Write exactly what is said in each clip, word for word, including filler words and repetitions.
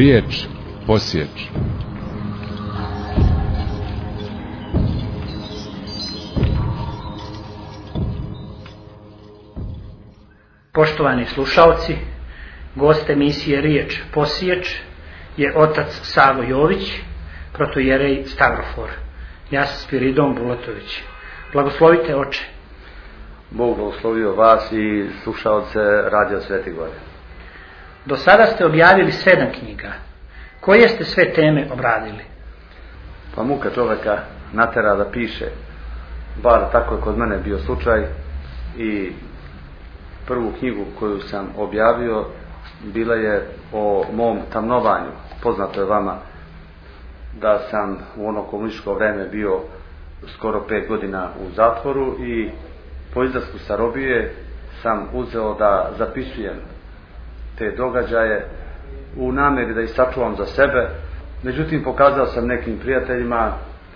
Riječ posječ. Poštovani slušalci, gost emisije Riječ posječ je otac Savo Jović, protojerej Stavrofor. Ja sam Spiridon Bulatović. Blagoslovite, oče. Bog blagoslovio vas i slušalce Radio Sveti Gore. Do sada ste objavili sedam knjiga. Koje ste sve teme obradili? Pa muka čovjeka natera da piše. Bar tako je kod mene bio slučaj. I prvu knjigu koju sam objavio bila je o mom tamnovanju. Poznato je vama da sam u ono komunističko vreme bio skoro pet godina u zatvoru i po izlasku sa robije sam uzeo da zapisujem te događaje u namjeri da ih sačuvam za sebe. Međutim, pokazao sam nekim prijateljima,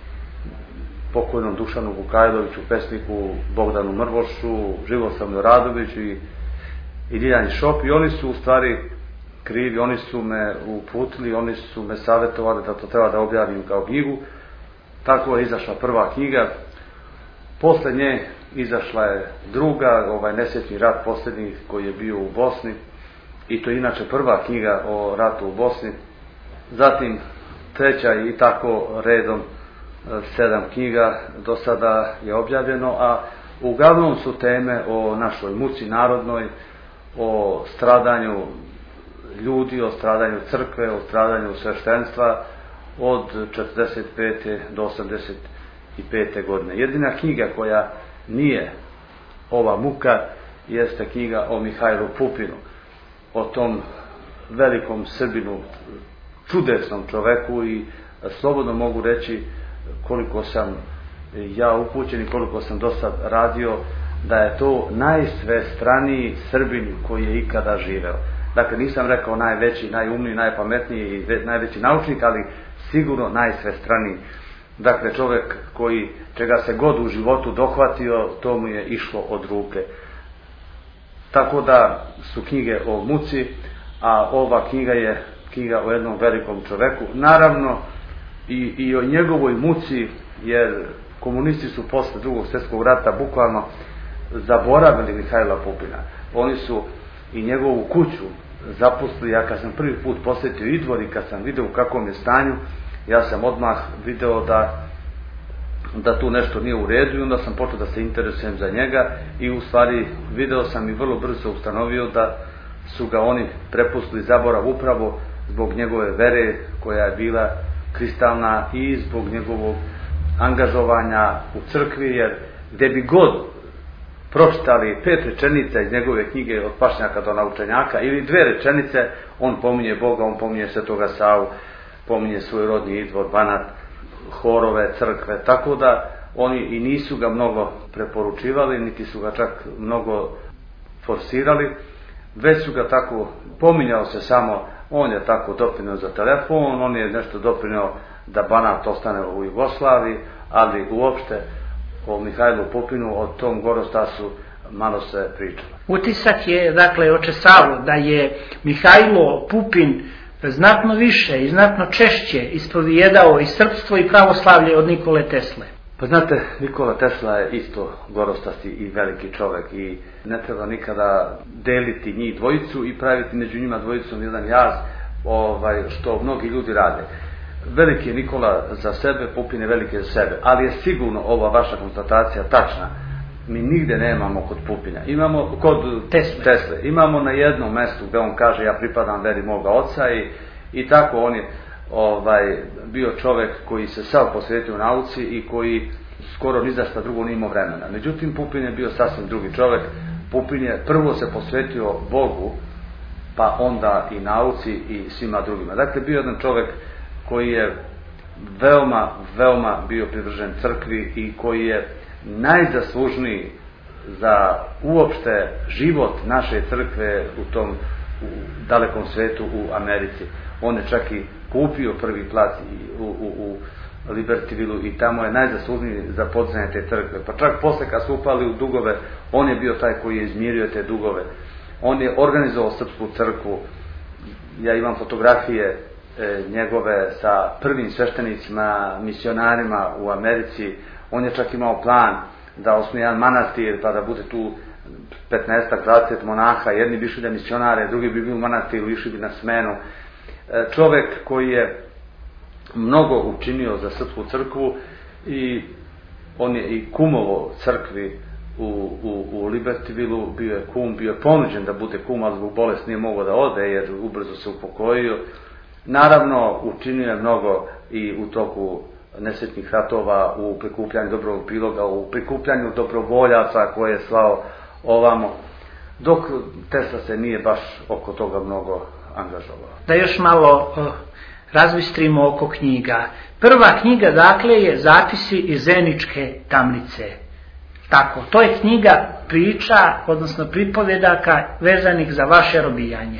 pokojnom Dušanu Vukajloviću, pesniku Bogdanu Mrvošu, Živoslavnu Radoviću i Iljani Šop, i oni su u stvari krivi, oni su me uputili, oni su me savjetovali da to treba da objavim kao knjigu. Tako je izašla prva knjiga. Posle nje izašla je druga, ovaj nesretni rat posljednji koji je bio u Bosni, i to je inače prva knjiga o ratu u Bosni. Zatim treća i tako redom sedam knjiga do sada je objavljeno, a uglavnom su teme o našoj muci narodnoj, o stradanju ljudi, o stradanju crkve, o stradanju sveštenstva od četrdeset pete do osamdeset pete godine. Jedina knjiga koja nije ova muka jeste knjiga o Mihajlu Pupinu, o tom velikom Srbinu, čudesnom čoveku, i slobodno mogu reći, koliko sam ja upućen i koliko sam do sad radio, da je to najsvestraniji Srbin koji je ikada živeo. Dakle, nisam rekao najveći, najumniji, najpametniji i najveći naučnik, ali sigurno najsvestraniji. Dakle, čovjek koji čega se god u životu dohvatio, to mu je išlo od ruke. Tako da su knjige o muci, a ova knjiga je knjiga o jednom velikom čoveku. Naravno i, i o njegovoj muci, jer komunisti su posle drugog svjetskog rata bukvalno zaboravili Mihajla Pupina. Oni su i njegovu kuću zapustili. Ja kad sam prvi put posjetio Idvor i kad sam vidio u kakvom je stanju, ja sam odmah video da da tu nešto nije u redu, i onda sam počeo da se interesujem za njega, i u stvari video sam i vrlo brzo ustanovio da su ga oni prepustili zaborav upravo zbog njegove vere koja je bila kristalna i zbog njegovog angažovanja u crkvi, jer gde bi god pročitali pet rečenica iz njegove knjige Od pašnjaka do naučenjaka ili dve rečenice, on pominje Boga, on pominje Svetoga Savu, pominje svoj rodni Idvor, Banat, horove, crkve, tako da oni i nisu ga mnogo preporučivali, niti su ga čak mnogo forsirali, već su ga tako, pominjao se samo, on je tako doprinio za telefon, on je nešto doprinio da Banat ostane u Jugoslaviji, ali uopšte o Mihajlu Pupinu, o tom Gorostasu malo se pričalo. Utisak je, dakle, oče Savo, da je Mihajlo Pupin znatno više i znatno češće ispovijedao i srpstvo i pravoslavlje od Nikole Tesle. Pa znate, Nikola Tesla je isto gorostasti i veliki čovjek, i ne treba nikada deliti njih dvojicu i praviti među njima dvojicom jedan jaz, ovaj, što mnogi ljudi rade. Veliki je Nikola za sebe, Pupin je veliki za sebe, ali je sigurno ova vaša konstatacija tačna. Mi nigde nemamo kod Pupina, imamo kod Tesle. Tesle. Imamo na jednom mjestu gdje on kaže ja pripadam veri moga oca, i, i tako on je ovaj, bio čovjek koji se sav posvetio nauci i koji skoro ni za šta drugo nije imao vremena. Međutim, Pupin je bio sasvim drugi čovjek. Pupin je prvo se posvetio Bogu, pa onda i nauci i svima drugima. Dakle, bio jedan čovjek koji je veoma, veoma bio privržen crkvi i koji je najzaslužniji za uopšte život naše crkve u tom u dalekom svetu u Americi. On je čak i kupio prvi plac u, u, u Libertyvilu i tamo je najzaslužniji za podizanje te crkve. Pa čak posle kad su upali u dugove, on je bio taj koji je izmirio te dugove. On je organizovao srpsku crkvu. Ja imam fotografije njegove sa prvim sveštenicima, misionarima u Americi. On je čak imao plan da osnuje jedan manastir, pa da bude tu petnaest dvadeset monaha, jedni bi išli da misionare, drugi bi bili u manastiru, išli bi na smenu. Čovek koji je mnogo učinio za srpsku crkvu i on je i kumovo crkvi u, u, u Libertyvilu, bio je kum, bio je ponuđen da bude kum, ali zbog bolesti nije mogao da ode jer ubrzo se upokojio. Naravno, učinio je mnogo i u toku nesretnih ratova, u prikupljanju dobrog priloga, u prikupljanju dobrovoljaca koje je slao ovamo, dok Tesla se nije baš oko toga mnogo angažovao. Da još malo uh, razbistrimo oko knjiga. Prva knjiga, dakle, je Zapisi iz Zeničke tamnice. Tako, to je knjiga priča, odnosno pripovedaka vezanih za vaše robijanje.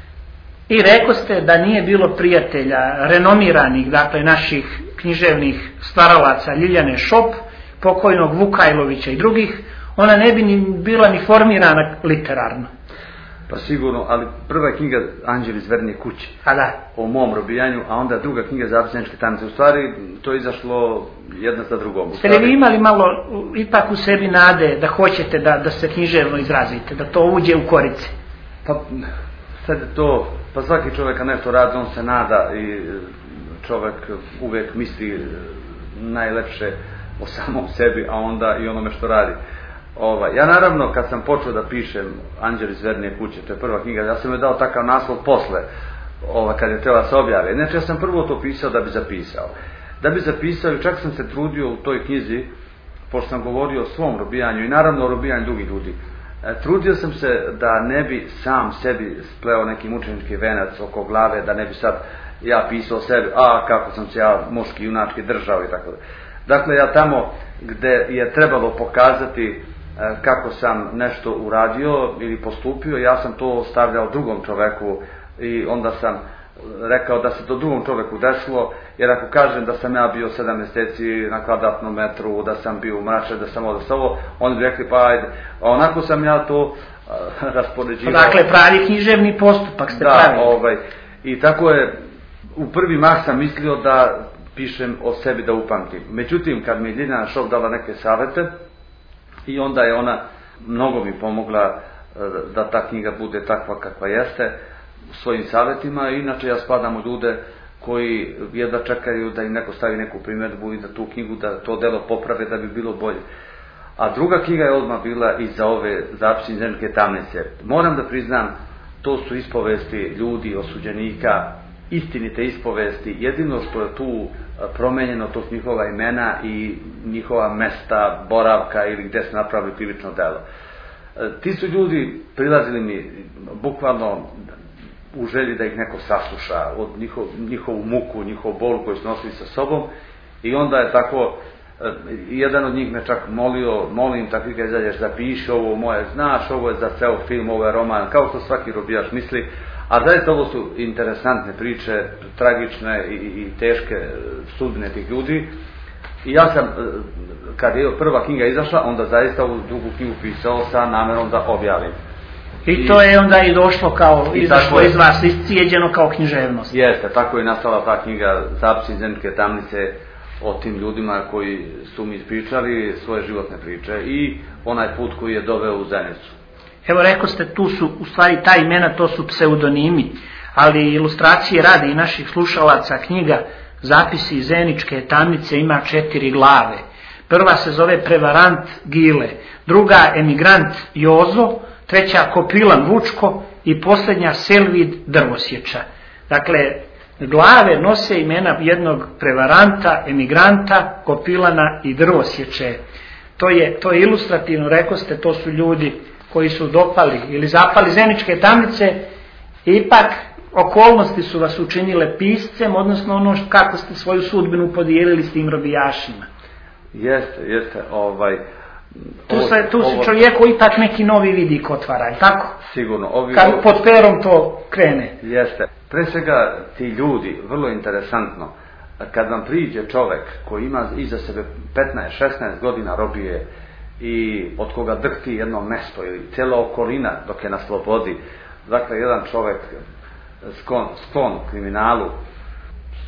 I rekoste da nije bilo prijatelja renomiranih, dakle, naših književnih stvaralaca Ljiljane Šop, pokojnog Vukajlovića i drugih, ona ne bi ni bila ni formirana literarno. Pa sigurno, ali prva je knjiga Anđeli iz Vernije kuće. A da. O mom robijanju, a onda druga knjiga Zapisi iz Zeničke tamnice. U stvari, to je izašlo jedna za drugom. Ste li vi imali malo ipak u sebi nade da hoćete da, da se književno izrazite, da to uđe u korice? Pa, sad je to, pa svaki čovjek kad nešto radi, on se nada i čovjek uvijek misli najlepše o samom sebi, a onda i onome što radi. Ovaj, ja naravno kad sam počeo da pišem Anđeli iz Vernije kuće, to je prva knjiga, ja sam joj dao takav naslov posle, ovaj, kad je treba se objave. Znači ja sam prvo to pisao da bi zapisao. Da bi zapisao i čak sam se trudio u toj knjizi, pošto sam govorio o svom robijanju i naravno o robijanju drugih ljudi. E, trudio sam se da ne bi sam sebi spleo neki mučenički venac oko glave, da ne bi sad ja pisao o sebi, a kako sam se ja muški junački držao i tako da. Dakle, ja tamo gde je trebalo pokazati kako sam nešto uradio ili postupio, ja sam to stavljao drugom čoveku i onda sam rekao da se to drugom čoveku desilo, jer ako kažem da sam ja bio sedam mjeseci na kvadratnom metru, da sam bio u mrače, da sam ovo, da sam ovo, oni bi rekli pa ajde, a onako sam ja to raspoređivao. Dakle, pravi književni postupak ste da, pravili. Ovaj, i tako je, u prvi mah sam mislio da pišem o sebi da upamtim. Međutim, kad mi je Ljiljana Šop dala neke savete, i onda je ona mnogo mi pomogla da ta knjiga bude takva kakva jeste svojim savjetima. Inače ja spadam u ljude koji jedva čekaju da im neko stavi neku primjedbu i da tu knjigu, da to delo poprave da bi bilo bolje. A druga knjiga je odmah bila i za ove Zapisi iz Zeničke tamnice. Moram da priznam, to su ispovesti ljudi, osuđenika, istinite ispovesti. Jedino što je tu promenjeno, to su njihova imena i njihova mesta boravka ili gde su napravili krivično delo. Ti su ljudi prilazili mi bukvalno u želji da ih neko sasluša od njihov, njihovu muku, njihov bol koju su nosili sa sobom, i onda je tako, jedan od njih me čak molio, molim takvi kad izađeš, zapiši ovo moje, znaš, ovo je za ceo film, ovo je roman, kao što svaki robijaš misli. A zaista ovo su interesantne priče, tragične i, i teške sudbine tih ljudi. I ja sam, kad je prva knjiga izašla, onda zaista ovu drugu knjigu pisao sa namerom da objavim. I, I to je onda i došlo kao, izašlo iz vas, iscijeđeno kao književnost. Jeste, tako je nastala ta knjiga Zapisi iz Zeničke tamnice o tim ljudima koji su mi ispričali svoje životne priče i onaj put koji je doveo u Zenicu. Evo, rekao ste, tu su, u stvari ta imena, to su pseudonimi, ali ilustracije radi i naših slušalaca. Knjiga Zapisi iz Zeničke tamnice ima četiri glave. Prva se zove Prevarant Gile, druga Emigrant Jozo, treća Kopilan Vučko i posljednja Selvid Drvosječa. Dakle, glave nose imena jednog prevaranta, emigranta, Kopilana i Drvosječe. To je, to je ilustrativno, rekao ste, to su ljudi koji su dopali ili zapali Zeničke tamnice, i ipak okolnosti su vas učinile piscem, odnosno ono što, kako ste svoju sudbinu podijelili s tim robijašima. Jeste, jeste, ovaj... Tu se, tu se čovjeku ipak neki novi vidik otvara, tako? Sigurno. Ovi, kad pod perom to krene. Jeste. Pre svega ti ljudi, vrlo interesantno, kad vam priđe čovjek koji ima iza sebe petnaest šesnaest godina robije i od koga drhti jedno mesto ili cijela okolina dok je na slobodi, dakle jedan čovjek sklon, sklon kriminalu,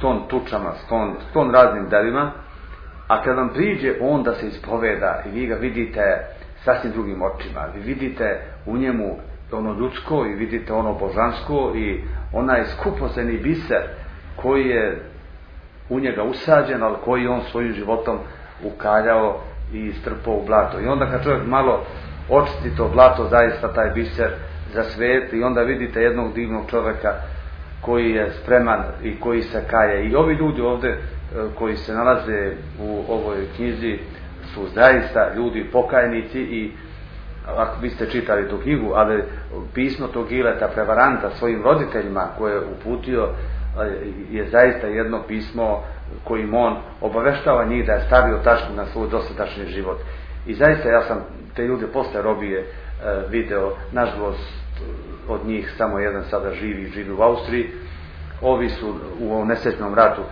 ston tučama, ston, ston raznim delima, a kad vam priđe on da se ispoveda i vi ga vidite sasvim drugim očima, vi vidite u njemu ono ljudsko i vidite ono božansko i onaj skupoceni biser koji je u njega usađen, ali koji on svojim životom ukaljao i strpao u blato. I onda kad čovjek malo očisti to blato, zaista taj biser zasveti i onda vidite jednog divnog čovjeka koji je spreman i koji se kaje. I ovi ljudi ovdje koji se nalaze u ovoj knjizi su zaista ljudi pokajnici i ako biste čitali tu knjigu, ali pismo tog Ileta prevaranta svojim roditeljima koje je uputio je zaista jedno pismo kojim on obaveštava njih da je stavio tačku na svoj dosadašnji život. I zaista ja sam te ljude posle robije video, nažalost od njih samo jedan sada živi, živi u Austriji. Ovi su u ovom nesretnom ratu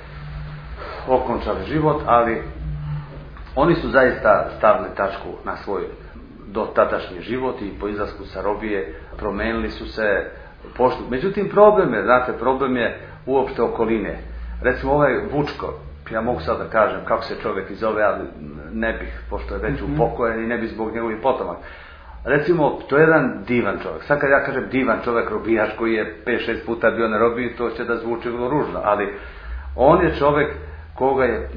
okončali život, ali oni su zaista stavili tačku na svoj dotadašnji život i po izlasku sa robije promenili su se poštu. Međutim, problem je, znate, problem je uopšte okoline. Recimo ovaj Vučko, ja mogu sad da kažem kako se čovjek zove, ali ne bih, pošto je već upokojen i ne bih zbog njegovih potomak. Recimo, to je jedan divan čovjek. Sad kad ja kažem divan čovjek, robijaš koji je pet šest puta bio na robiji, to će da zvuči vrlo ružno, ali on je čovjek koga je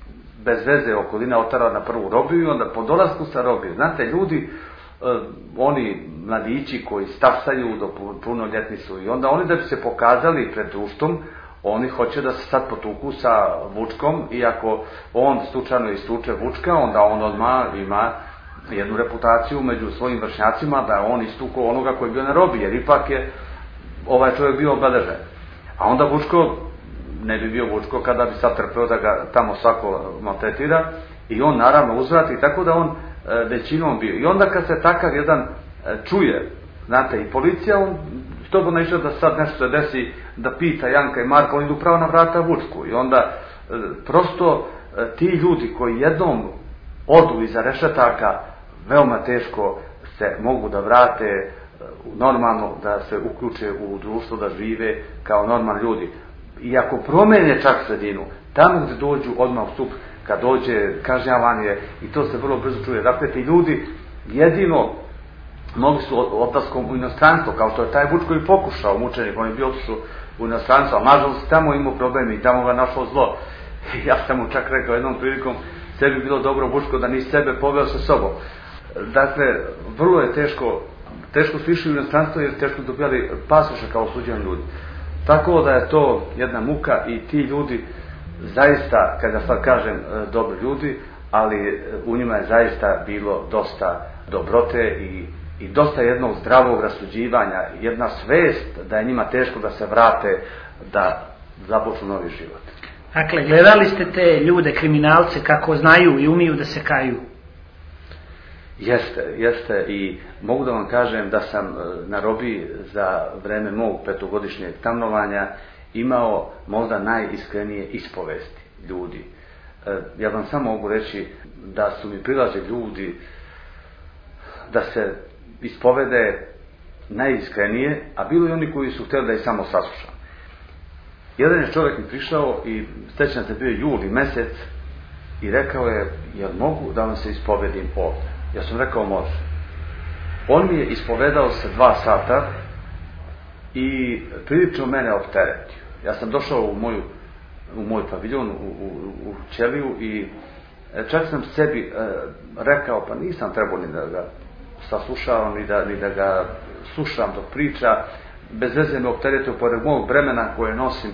bez veze okolina otarao na prvu robiju i onda po dolasku sa robije. Znate, ljudi, eh, oni mladići koji stasaju do punoljetni su i onda oni da bi se pokazali pred društvom, oni hoće da se sad potuku sa Vučkom i ako on slučajno istuče Vučka, onda on odmah ima jednu reputaciju među svojim vršnjacima da on istuko onoga koji je bio na robiji, jer ipak je ovaj čovjek bio obeležen. A onda Vučko ne bi bio Vučko kada bi sad trpeo da ga tamo svako maltretira i on naravno uzvrati, tako da on e, većinom bio. I onda kad se takav jedan e, čuje, znate, i policija, on što bi naišao da sad nešto se desi, da pita Janka i Marka, oni idu pravo na vrata Vučku. I onda e, prosto e, ti ljudi koji jednom odu iza rešetaka, veoma teško se mogu da vrate e, normalno, da se uključe u društvo, da žive kao normalni ljudi. I ako promene čak sredinu, tamo gdje dođu odmah u stup, kad dođe kažnjavanje, i to se vrlo brzo čuje. Dakle, ti ljudi jedino mogli su odlaskom u inostranstvo, kao što je taj Vučko i pokušao, mučenik, on je bio otišao u inostranstvo, a nažalost tamo imao problemi i tamo ga našao zlo. Ja sam mu čak rekao jednom prilikom, sebi bilo dobro Vučko da nisi sebe poveo sa sobom. Dakle, vrlo je teško, teško su išli u inostranstvo jer teško dobijali pasoše kao osuđeni ljudi. Tako da je to jedna muka i ti ljudi zaista, kada sad kažem dobri ljudi, ali u njima je zaista bilo dosta dobrote i, i dosta jednog zdravog rasuđivanja, jedna svest da je njima teško da se vrate, da započnu novi život. Dakle, gledali ste te ljude, kriminalce, kako znaju i umiju da se kaju? Jeste, jeste i mogu da vam kažem da sam na robiji za vreme mog petogodišnjeg tamnovanja imao možda najiskrenije ispovesti ljudi. Ja vam samo mogu reći da su mi prilaze ljudi da se ispovede najiskrenije, a bilo i oni koji su htjeli da ih samo saslušam. Jedan je čovjek mi prišao i srećan se bio juli mjesec i rekao je, jel mogu da vam se ispovedim ovdje? Ja sam rekao može. On mi je ispovedao se dva sata i prilično mene opteretio. Ja sam došao u, moju, u moj paviljon, u, u, u ćeliju i čak sam sebi e, rekao, pa nisam trebao ni da ga saslušavam, ni da, ni da ga slušam dok priča. Bez veze me opteretio pored mog bremena koje nosim.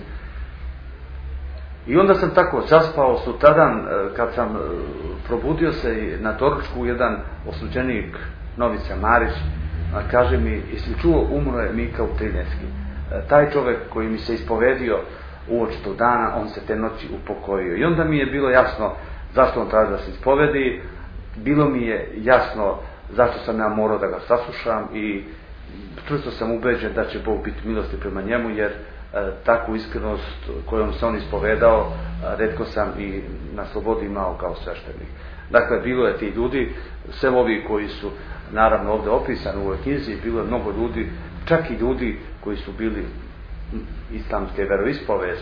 I onda sam tako zaspao, sutradan kad sam probudio se na doručku, jedan osuđenik Novica Marić kaže mi, jesi čuo, umro je Mika Utriljevski. Taj čovjek koji mi se ispovedio uoči tog dana, on se te noći upokojio. I onda mi je bilo jasno zašto on traži da se ispovedi, bilo mi je jasno zašto sam ja morao da ga saslušam i čvrsto sam ubeđen da će Bog biti milosti prema njemu, jer e, takvu iskrenost kojom se on ispovedao, retko sam i na slobodi imao kao sveštenik. Dakle, bilo je ti ljudi, sve ovi koji su naravno ovdje opisani u ovoj knjizi, bilo je mnogo ljudi, čak i ljudi koji su bili islamske veroispovesti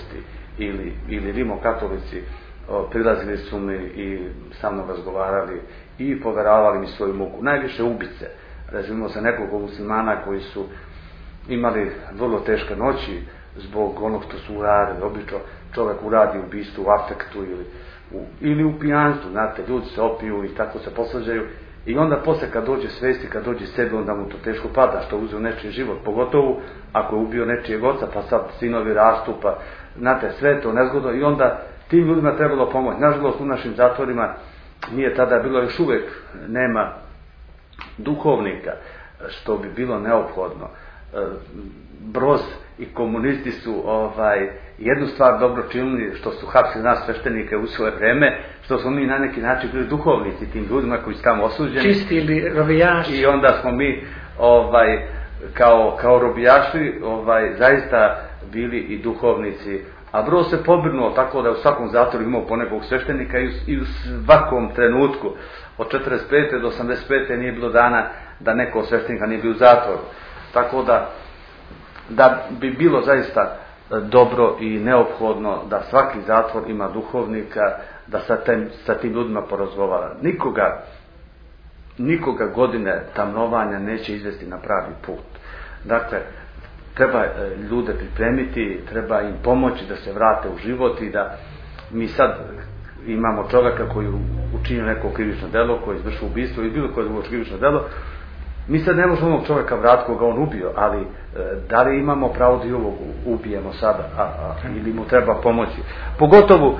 ili, ili rimokatolici prilazili su mi i sa mnom razgovarali i poveravali mi svoju muku. Najviše ubice, razumimo se nekoliko muslimana koji su imali vrlo teške noći zbog onog što su uradili. Obično čovjek uradi ubistvo u afektu ili u, ili u pijanstvu, znate, ljudi se opiju i tako se posvađaju i onda posle kad dođe svesti, kad dođe sebi, onda mu to teško pada što uzeo nečiji život, pogotovo ako je ubio nečijeg oca, pa sad sinovi rastu, pa znate, sve to nezgodno i onda tim ljudima trebalo pomoći. Nažalost, u našim zatvorima nije tada bilo, još uvijek nema duhovnika, što bi bilo neophodno. Broz i komunisti su ovaj, jednu stvar dobro činili, što su hapsili nas sveštenike u svoje vreme, što smo mi na neki način bili duhovnici tim ljudima koji su tamo osuđeni. Čistili robijaši. I onda smo mi ovaj, kao, kao robijaši ovaj, zaista bili i duhovnici. A Broz se pobrinuo tako da je u svakom zatvoru imao ponekog sveštenika i u, i u svakom trenutku od četrdeset pete do osamdeset pete nije bilo dana da neko od sveštenika nije bio u zatvoru. Tako da, da bi bilo zaista dobro i neophodno da svaki zatvor ima duhovnika, da sa, tem, sa tim ljudima porazgovara. Nikoga, nikoga godine tamnovanja neće izvesti na pravi put. Dakle, treba ljude pripremiti, treba im pomoći da se vrate u život i da mi sad imamo čovjeka koji učinio neko krivično delo, koji izvršio ubistvo ili bilo koje drugo krivično delo. Mi sad ne možemo onog čovjeka vratiti koga on ubio, ali da li imamo pravo da i ovog ubijemo sada, a, a, ili mu treba pomoći. Pogotovo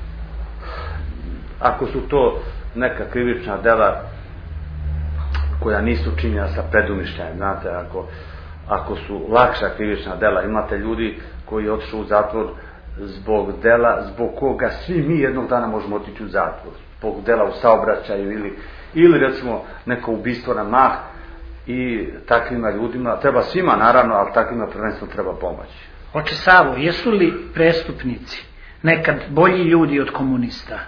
ako su to neka krivična dela koja nisu činjena sa predumišljajem, znate, ako, ako su lakša krivična dela, imate ljudi koji otišu u zatvor zbog dela, zbog koga svi mi jednog dana možemo otići u zatvor, zbog dela u saobraćaju ili, ili recimo neko ubistvo na mah. I takvima ljudima, treba svima naravno, ali takvima prvenstveno treba pomoći. Oče Savo, jesu li prestupnici nekad bolji ljudi od komunista?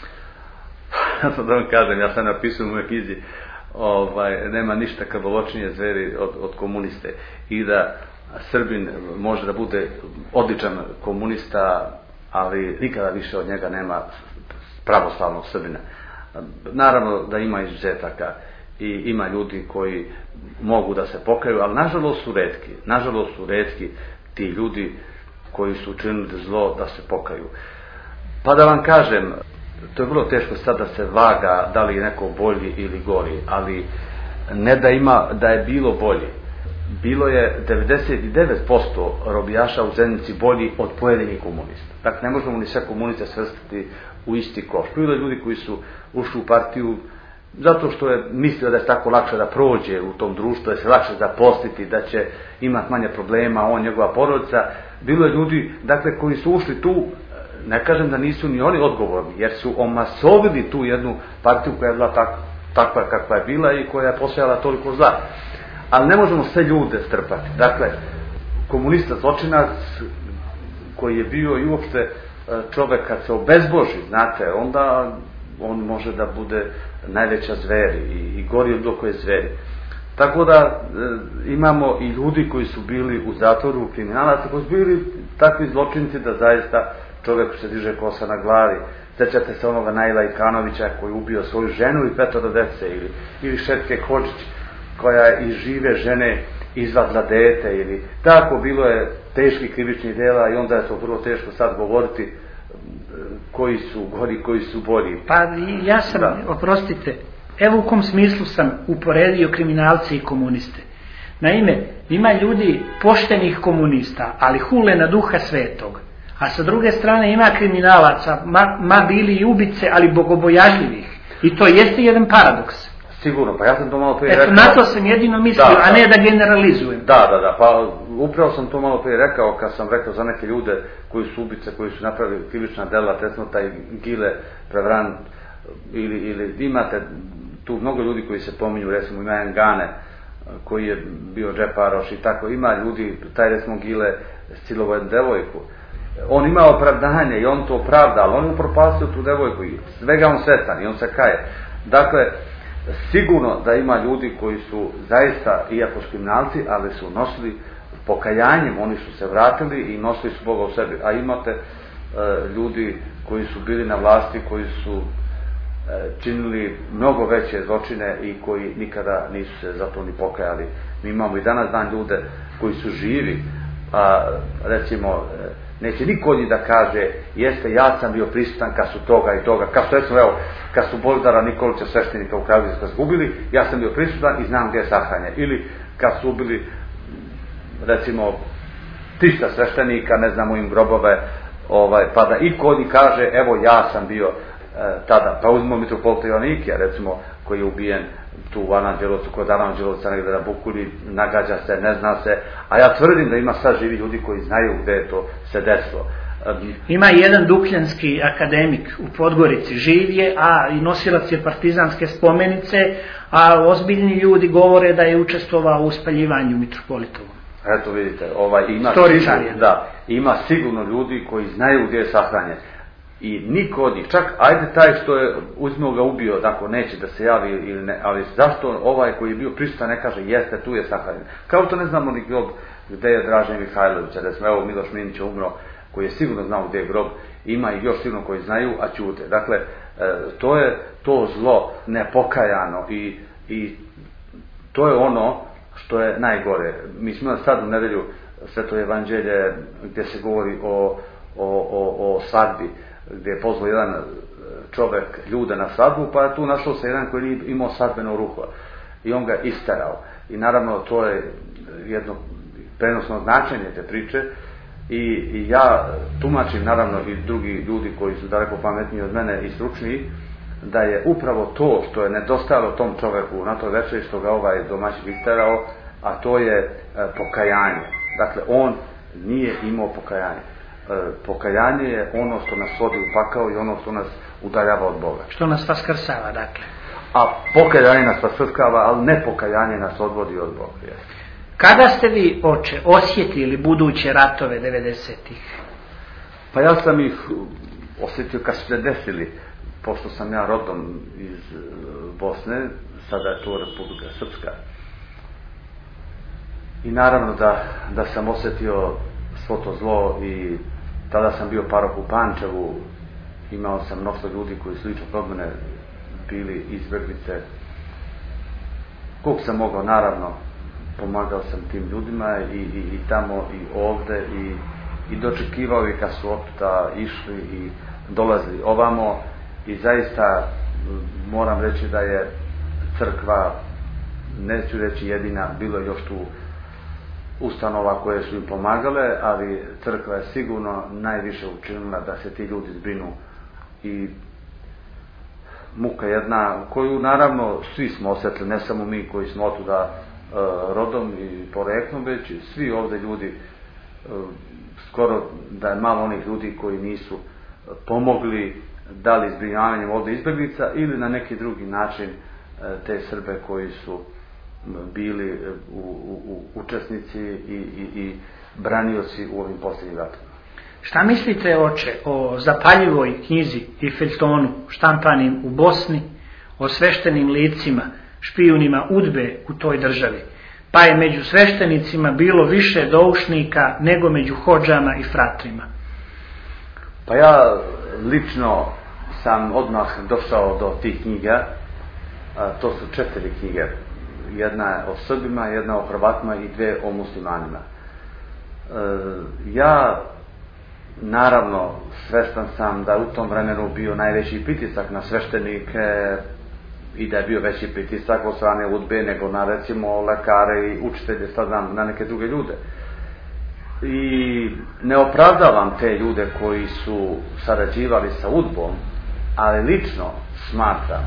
Ja sam da vam kažem, ja sam napisao u mojoj knjizi, ovaj, nema ništa krvoločnije zveri od, od komuniste. I da Srbin može da bude odličan komunista, ali nikada više od njega nema pravoslavnog Srbina. Naravno da ima izuzetaka i ima ljudi koji mogu da se pokaju, ali nažalost su retki. Nažalost su retki ti ljudi koji su učinili zlo da se pokaju. Pa da vam kažem, to je vrlo teško sad da se vaga da li je neko bolji ili gori, ali ne da ima, da je bilo bolji. Bilo je devedeset devet posto robijaša u Zenici bolji od pojedinih komunista. Dakle, ne možemo ni sve komuniste svrstati u isti koš. Bilo je ljudi koji su ušli u partiju zato što je mislio da je tako lakše da prođe u tom društvu, da se lakše zaposliti, da će imati manje problema, on, njegova porodica. Bilo je ljudi, dakle, koji su ušli tu, ne kažem da nisu ni oni odgovorni, jer su omasovili tu jednu partiju koja je bila tak, takva kakva je bila i koja je postojala toliko zla. Ali ne možemo sve ljude strpati. Dakle, komunista zločinac koji je bio i uopšte čovjek kad se obezboži, znate, onda on može da bude najveća zveri i, i gori od bilo koje zveri. Tako da e, imamo i ljudi koji su bili u zatvoru, kriminalaca, koji su bili takvi zločinci da zaista čovjek se diže kosa na glavi. Sjećate se onoga Naila Ikanovića koji je ubio svoju ženu i petoro dece, ili, ili Šetke Hodžić koja iz žive žene izvadla dete, ili tako bilo je teških krivičnih dela i onda je to vrlo teško sad govoriti koji su gori, koji su bolji. Pa ja sam, da. Oprostite, evo u kom smislu sam uporedio kriminalce i komuniste. Naime, ima ljudi poštenih komunista, ali hule na Duha Svetog. A sa druge strane ima kriminalaca, ma, ma bili i ubice, ali bogobojazljivih. I to jeste jedan paradoks. Sigurno, pa ja sam to malo prije Eto, rekao. na to sam jedino mislio, da, a ne da generalizujem. Da, da, da, pa upravo sam to malo prije rekao kad sam rekao za neke ljude koji su ubice, koji su napravili krivična dela, recimo taj Gile Prevran, ili, ili imate tu mnogo ljudi koji se pominju, recimo ima Engane, koji je bio džeparoš i tako, ima ljudi, taj recimo Gile silovao jednu devojku. On ima opravdanje i on to opravda, ali on je upropastio tu devojku i svega on svestan i on se kaje. Dakle, sigurno da ima ljudi koji su zaista, iako su kriminalci, ali su nosili pokajanjem, oni su se vratili i nosili su Boga u sebi. A imate ljudi koji su bili na vlasti, koji su činili mnogo veće zločine i koji nikada nisu se za to ni pokajali. Mi imamo i danas dan ljude koji su živi, a recimo neće niko od njih da kaže jeste ja sam bio prisutan kad su toga i toga, kao što recimo evo kad su Božidara Nikolića sveštenika u Kragujevcu kad su ubili, ja sam bio prisutan i znam gdje je sahranjen. Ili kad su ubili recimo trista sveštenika, ne znam, u im grobove, ovaj, pa da iko od njih kaže evo ja sam bio e, tada, pa uzmimo mitropolita Joanikija recimo koji je ubijen tu u Aranđelovcu, kod Aranđelovca negdje na Bukuli, nagađa se, ne zna se, a ja tvrdim da ima sad živi ljudi koji znaju gdje je to se desilo. Ima jedan dukljanski akademik u Podgorici, živ je, a i nosilac je partizanske spomenice, a ozbiljni ljudi govore da je učestvovao u spaljivanju mitropolitovom. Eto vidite, ovaj, ima, sigurno, da, ima sigurno ljudi koji znaju gdje je sahranjen. I niko od njih, čak ajde taj što je uzmeo ga ubio, dakle neće da se javi ili ne, ali zašto ovaj koji je bio prisutan ne kaže jeste tu je sahranjen. Kao to ne znamo ni grob gdje je Dražen Mihajlović, da smo evo Miloš Minić je umro koji je sigurno znao gdje je grob, ima i još sigurno koji znaju, a ćute. Dakle, to je to zlo nepokajano i, i to je ono što je najgore. Mi smo sad u nedelju Sveto evanđelje gdje se govori o, o, o, o svadbi, gdje je pozvao jedan čovjek ljude na svadbu, pa je tu našao se jedan koji je imao svadbeno ruho i on ga isterao. I naravno to je jedno prenosno značenje te priče i, i ja tumačim, naravno i drugi ljudi koji su daleko pametniji od mene i stručniji, da je upravo to što je nedostajalo tom čovjeku na toj večeri što ga ovaj domaćin isterao, a to je e, pokajanje. Dakle, on nije imao pokajanje. E, pokajanje je ono što nas vodi u pakao i ono što nas udaljava od Boga. Što nas vaskrsava, dakle. A pokajanje nas vaskrskava, ali ne pokajanje nas odvodi od Boga. Jes. Kada ste vi, oče, osjetili buduće ratove devedesetih? Pa ja sam ih osjetio kad su se desili, pošto sam ja rodom iz Bosne, sada je to Republika Srpska. I naravno da, da sam osjetio svo to zlo i tada sam bio parok u Pančevu, imao sam mnoštvo ljudi koji su lično kod mene bili izbjeglice. Koliko sam mogao, naravno, pomagao sam tim ljudima i, i, i tamo i ovde i, i dočekivao ih kad su opta išli i dolazili ovamo i zaista moram reći da je crkva, neću reći jedina, bilo je još tu ustanova koje su im pomagale, ali crkva je sigurno najviše učinila da se ti ljudi zbrinu i muka jedna koju naravno svi smo osjetili, ne samo mi koji smo otuda e, rodom i poreklom, već svi ovdje ljudi, e, skoro da je malo onih ljudi koji nisu pomogli da li zbrinjavanjem ovdje izbjeglica ili na neki drugi način e, te Srbe koji su bili u, u, u učesnici i, i, i branioci u ovim posljednjim ratovima. Šta mislite, oče, o zapaljivoj knjizi i feljtonu štampanim u Bosni, o sveštenim licima, špijunima udbe u toj državi? Pa je među sveštenicima bilo više doušnika nego među hodžama i fratrima. Pa ja lično sam odmah došao do tih knjiga, a, to su četiri knjige. Jedna je o Srbima, jedna o Hrvatima i dve o muslimanima. E, ja naravno svestan sam da u tom vremenu bio najveći pritisak na sveštenike i da je bio veći pritisak od strane udbe nego na recimo lekare i učitelje, sad znam, na neke druge ljude. I ne opravdavam te ljude koji su sarađivali sa udbom, ali lično smatram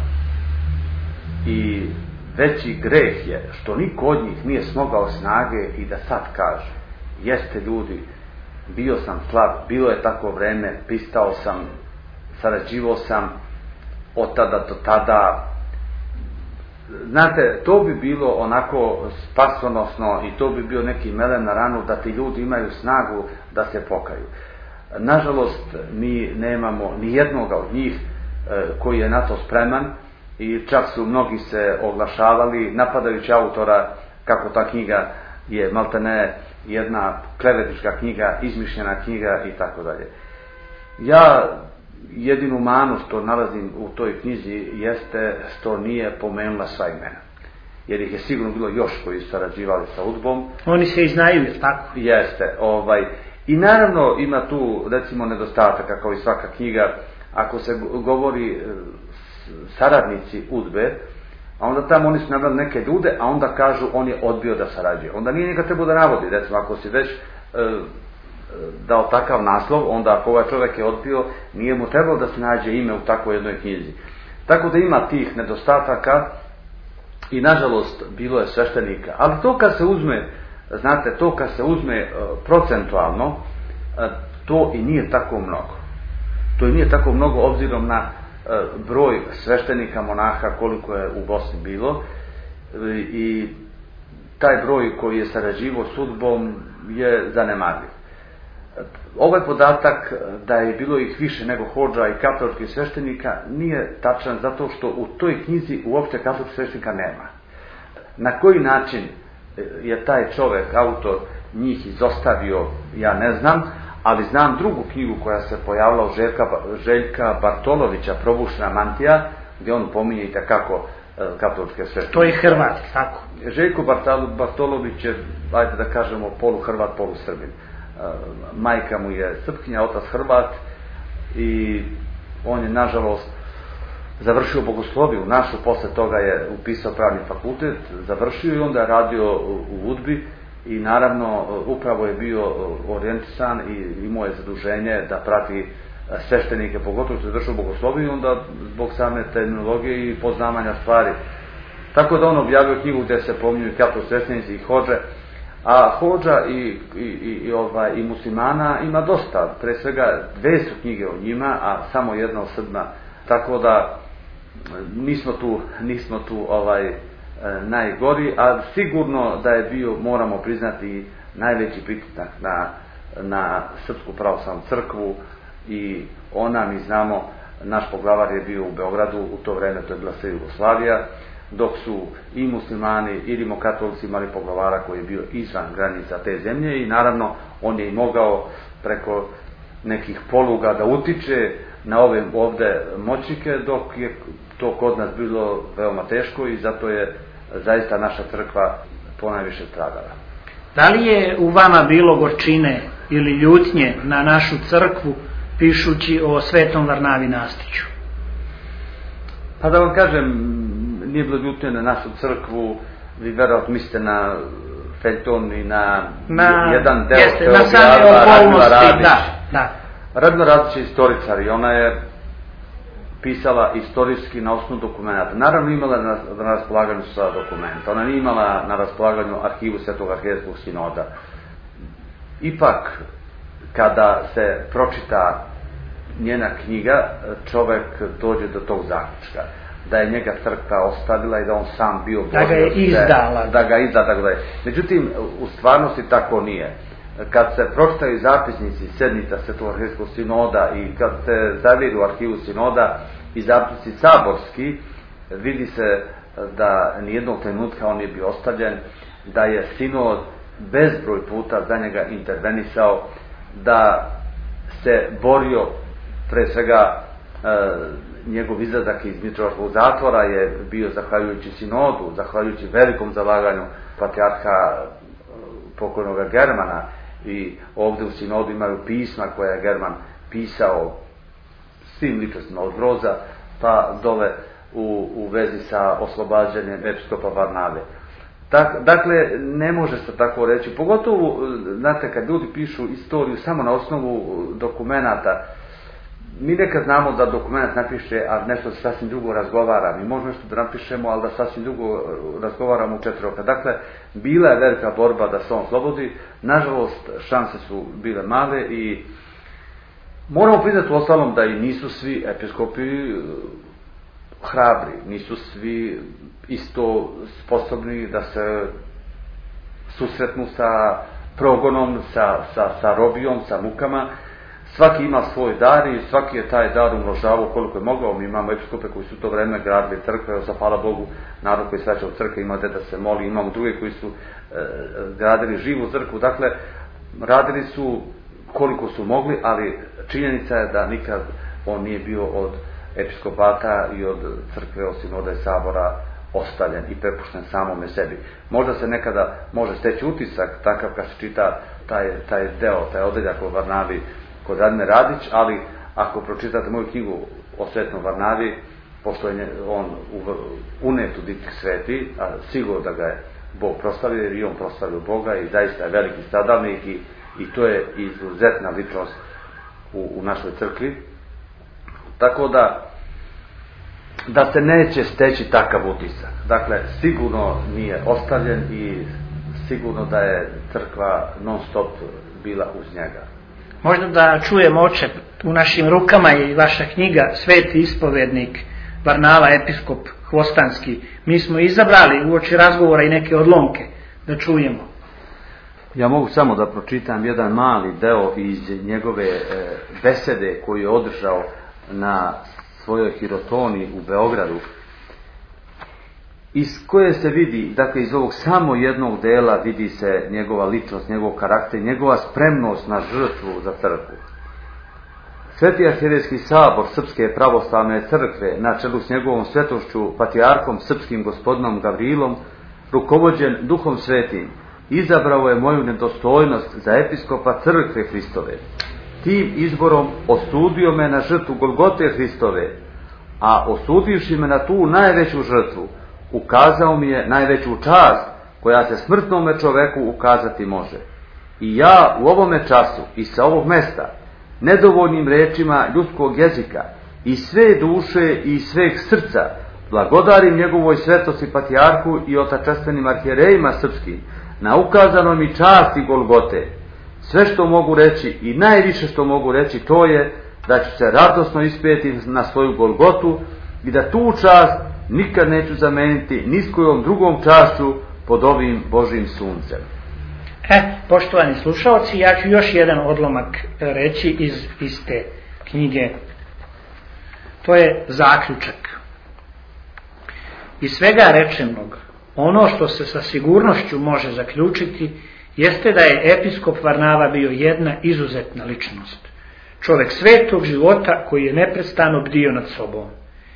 i veći greh je što niko od njih nije smogao snage i da sad kaže jeste ljudi, bio sam slab, bilo je tako vreme, pristao sam, sarađivao sam od tada do tada. Znate, to bi bilo onako spasonosno i to bi bio neki melem na ranu da ti ljudi imaju snagu da se pokaju. Nažalost, mi nemamo ni jednoga od njih e, koji je na to spreman i čak su mnogi se oglašavali napadajući autora kako ta knjiga je maltene jedna klevetička knjiga, izmišljena knjiga i tako dalje. Ja jedinu manu što nalazim u toj knjizi jeste što nije pomenula sva imena. Jer ih je sigurno bilo još koji su sarađivali sa udbom. Oni se i znaju, je tako? Jeste. Ovaj. I naravno ima tu, recimo, nedostataka kao i svaka knjiga. Ako se govori saradnici udbe, a onda tamo oni su nabrali neke ljude, a onda kažu on je odbio da sarađuje. Onda nije njega trebao da navodi. Recimo, ako si već e, dao takav naslov, onda ako ovaj čovjek je odbio, nije mu trebalo da se nađe ime u takvoj jednoj knjizi. Tako da ima tih nedostataka i nažalost bilo je sveštenika. Ali to kad se uzme, znate, to kad se uzme e, procentualno, e, to i nije tako mnogo. To i nije tako mnogo obzirom na e, broj sveštenika, monaha, koliko je u Bosni bilo. E, I taj broj koji je sarađivao s udbom je zanemarljiv. Ovaj podatak da je bilo ih više nego hodža i katoličkih sveštenika nije tačan zato što u toj knjizi uopšte katoličkih sveštenika nema. Na koji način je taj čovjek, autor, njih izostavio, ja ne znam, ali znam drugu knjigu koja se pojavila u Željka, Željka Bartolovića, Probušna mantija, gdje on pominje i takako katoličke sveštenike. To je Hrvat, tako? Željko Bartolović je, ajde da kažemo, polu Hrvat, polu Srbin. Majka mu je Srpkinja, otac Hrvat i on je nažalost završio bogosloviju našu, posle toga je upisao pravni fakultet, završio i onda je radio u udbi i naravno upravo je bio orijentisan i imao je zaduženje da prati sveštenike, pogotovo što je završio bogosloviju i onda zbog same terminologije i poznavanja stvari. Tako da on objavio knjigu gdje se pominju i katolički sveštenici i hodže. A hodža i, i, i, ovaj, i muslimana ima dosta, pre svega dve su knjige o njima, a samo jedna o Srbima, tako da nismo tu, nismo tu ovaj, e, najgori, a sigurno da je bio, moramo priznati, najveći pritisak na, na Srpsku pravoslavnu crkvu i ona, mi znamo, naš poglavar je bio u Beogradu, u to vreme to je bila sve Jugoslavija, dok su i muslimani i rimokatolici imali poglavara koji je bio izvan granica te zemlje i naravno on je i mogao preko nekih poluga da utiče na ove ovde moćnike, dok je to kod nas bilo veoma teško i zato je zaista naša crkva ponajviše stradala. Da li je u vama bilo gorčine ili ljutnje na našu crkvu pišući o Svetom Varnavi Nastiću? Pa da vam kažem, nije bilo ljutnje na našu crkvu, vi verovatno mislite na feljton i na, na jedan deo jeste, na same okolnosti, da, da. Radmila Radić je istoričar i ona je pisala istorijski na osnovu dokumenta. Naravno imala na, na raspolaganju sva dokumenta, ona nije imala na raspolaganju arhivu Svetog arhijerskog sinoda. Ipak, kada se pročita njena knjiga, čovjek dođe do tog zaključka da je njega crkva ostavila i da on sam bio borio, da ga je izdala, da ga izdala, tako da je. Međutim, u stvarnosti tako nije. Kad se pročitaju zapisnici sednica Svetog arhijerskog sinoda i kad se zaviru u arhivu sinoda i zapisnici saborski, vidi se da nijednog trenutka on je bio ostavljen, da je sinod bezbroj puta za njega intervenisao, da se borio, pre svega e, njegov izlazak iz Mitrovačkog zatvora je bio zahvaljujući sinodu, zahvaljujući velikom zalaganju patrijarha pokojnog Germana i ovdje u sinodu imaju pisma koje je German pisao svim ličnostima od Broza pa dole u, u vezi sa oslobađanjem episkopa Varnave. Tak, dakle, ne može se tako reći, pogotovo, znate, kad ljudi pišu istoriju samo na osnovu dokumenata, mi nekad znamo da dokument napiše, a nešto se sasvim drugo razgovara. Mi možemo nešto da napišemo, ali da sasvim drugo razgovaramo u četiri oka. Dakle, bila je velika borba da se on slobodi. Nažalost, šanse su bile male i moramo priznati u ostalom da i nisu svi episkopi hrabri. Nisu svi isto sposobni da se susretnu sa progonom, sa, sa, sa robijom, sa mukama. Svaki ima svoj dar i svaki je taj dar umnožavao koliko je mogao. Mi imamo episkope koji su u to vreme gradili crkve, za hvala Bogu, narod koji sreća u crkvi ima gde da se moli, imamo druge koji su e, gradili živu crkvu. Dakle, radili su koliko su mogli, ali činjenica je da nikad on nije bio od episkopata i od crkve, osim od sabora, ostavljen i prepušten samome sebi. Možda se nekada može steći utisak takav kad se čita taj, taj deo, taj odeljak o Varnavi kod Radmile Radić, ali ako pročitate moju knjigu o Svetom Varnavi, pošto je on unet u diptih sveti, a sigurno da ga je Bog proslavio, jer i on proslavio Boga i zaista je veliki stradalnik i, i to je izuzetna ličnost u, u našoj crkvi. Tako da da se neće steći takav utisak. Dakle, sigurno nije ostavljen i sigurno da je crkva non stop bila uz njega. Možda da čujemo, oče, u našim rukama je i vaša knjiga Sveti ispovednik Varnava, episkop Hvostanski. Mi smo izabrali uoči razgovora i neke odlomke da čujemo. Ja mogu samo da pročitam jedan mali deo iz njegove e, besede koju je održao na svojoj hirotoni u Beogradu, iz koje se vidi, dakle iz ovog samo jednog dela vidi se njegova ličnost, njegov karakter, njegova spremnost na žrtvu za crkvu. Sveti arhijerejski sabor Srpske pravoslavne crkve na čelu s njegovom svetošću patrijarhom srpskim gospodinom Gavrilom, rukovođen Duhom Svetim, izabrao je moju nedostojnost za episkopa crkve Hristove. Tim izborom osudio me na žrtvu Golgote Hristove, a osudivši me na tu najveću žrtvu, ukazao mi je najveću čast koja se smrtnome čoveku ukazati može. I ja u ovome času i sa ovog mesta, nedovoljnim rečima ljudskog jezika, i sve duše i sveg srca, blagodarim njegovoj svetosti patrijarhu i otačastvenim arhijerejima srpskim, na ukazanoj mi časti Golgote. Sve što mogu reći i najviše što mogu reći to je da ću se radosno ispijeti na svoju Golgotu i da tu čast nikad neću zameniti ni s kojom drugom čašću pod ovim Božim suncem. E, poštovani slušalci, ja ću još jedan odlomak reći iz iste knjige. To je zaključak. Iz svega rečenog, ono što se sa sigurnošću može zaključiti jeste da je episkop Varnava bio jedna izuzetna ličnost. Čovjek svetog života koji je neprestano bdio nad sobom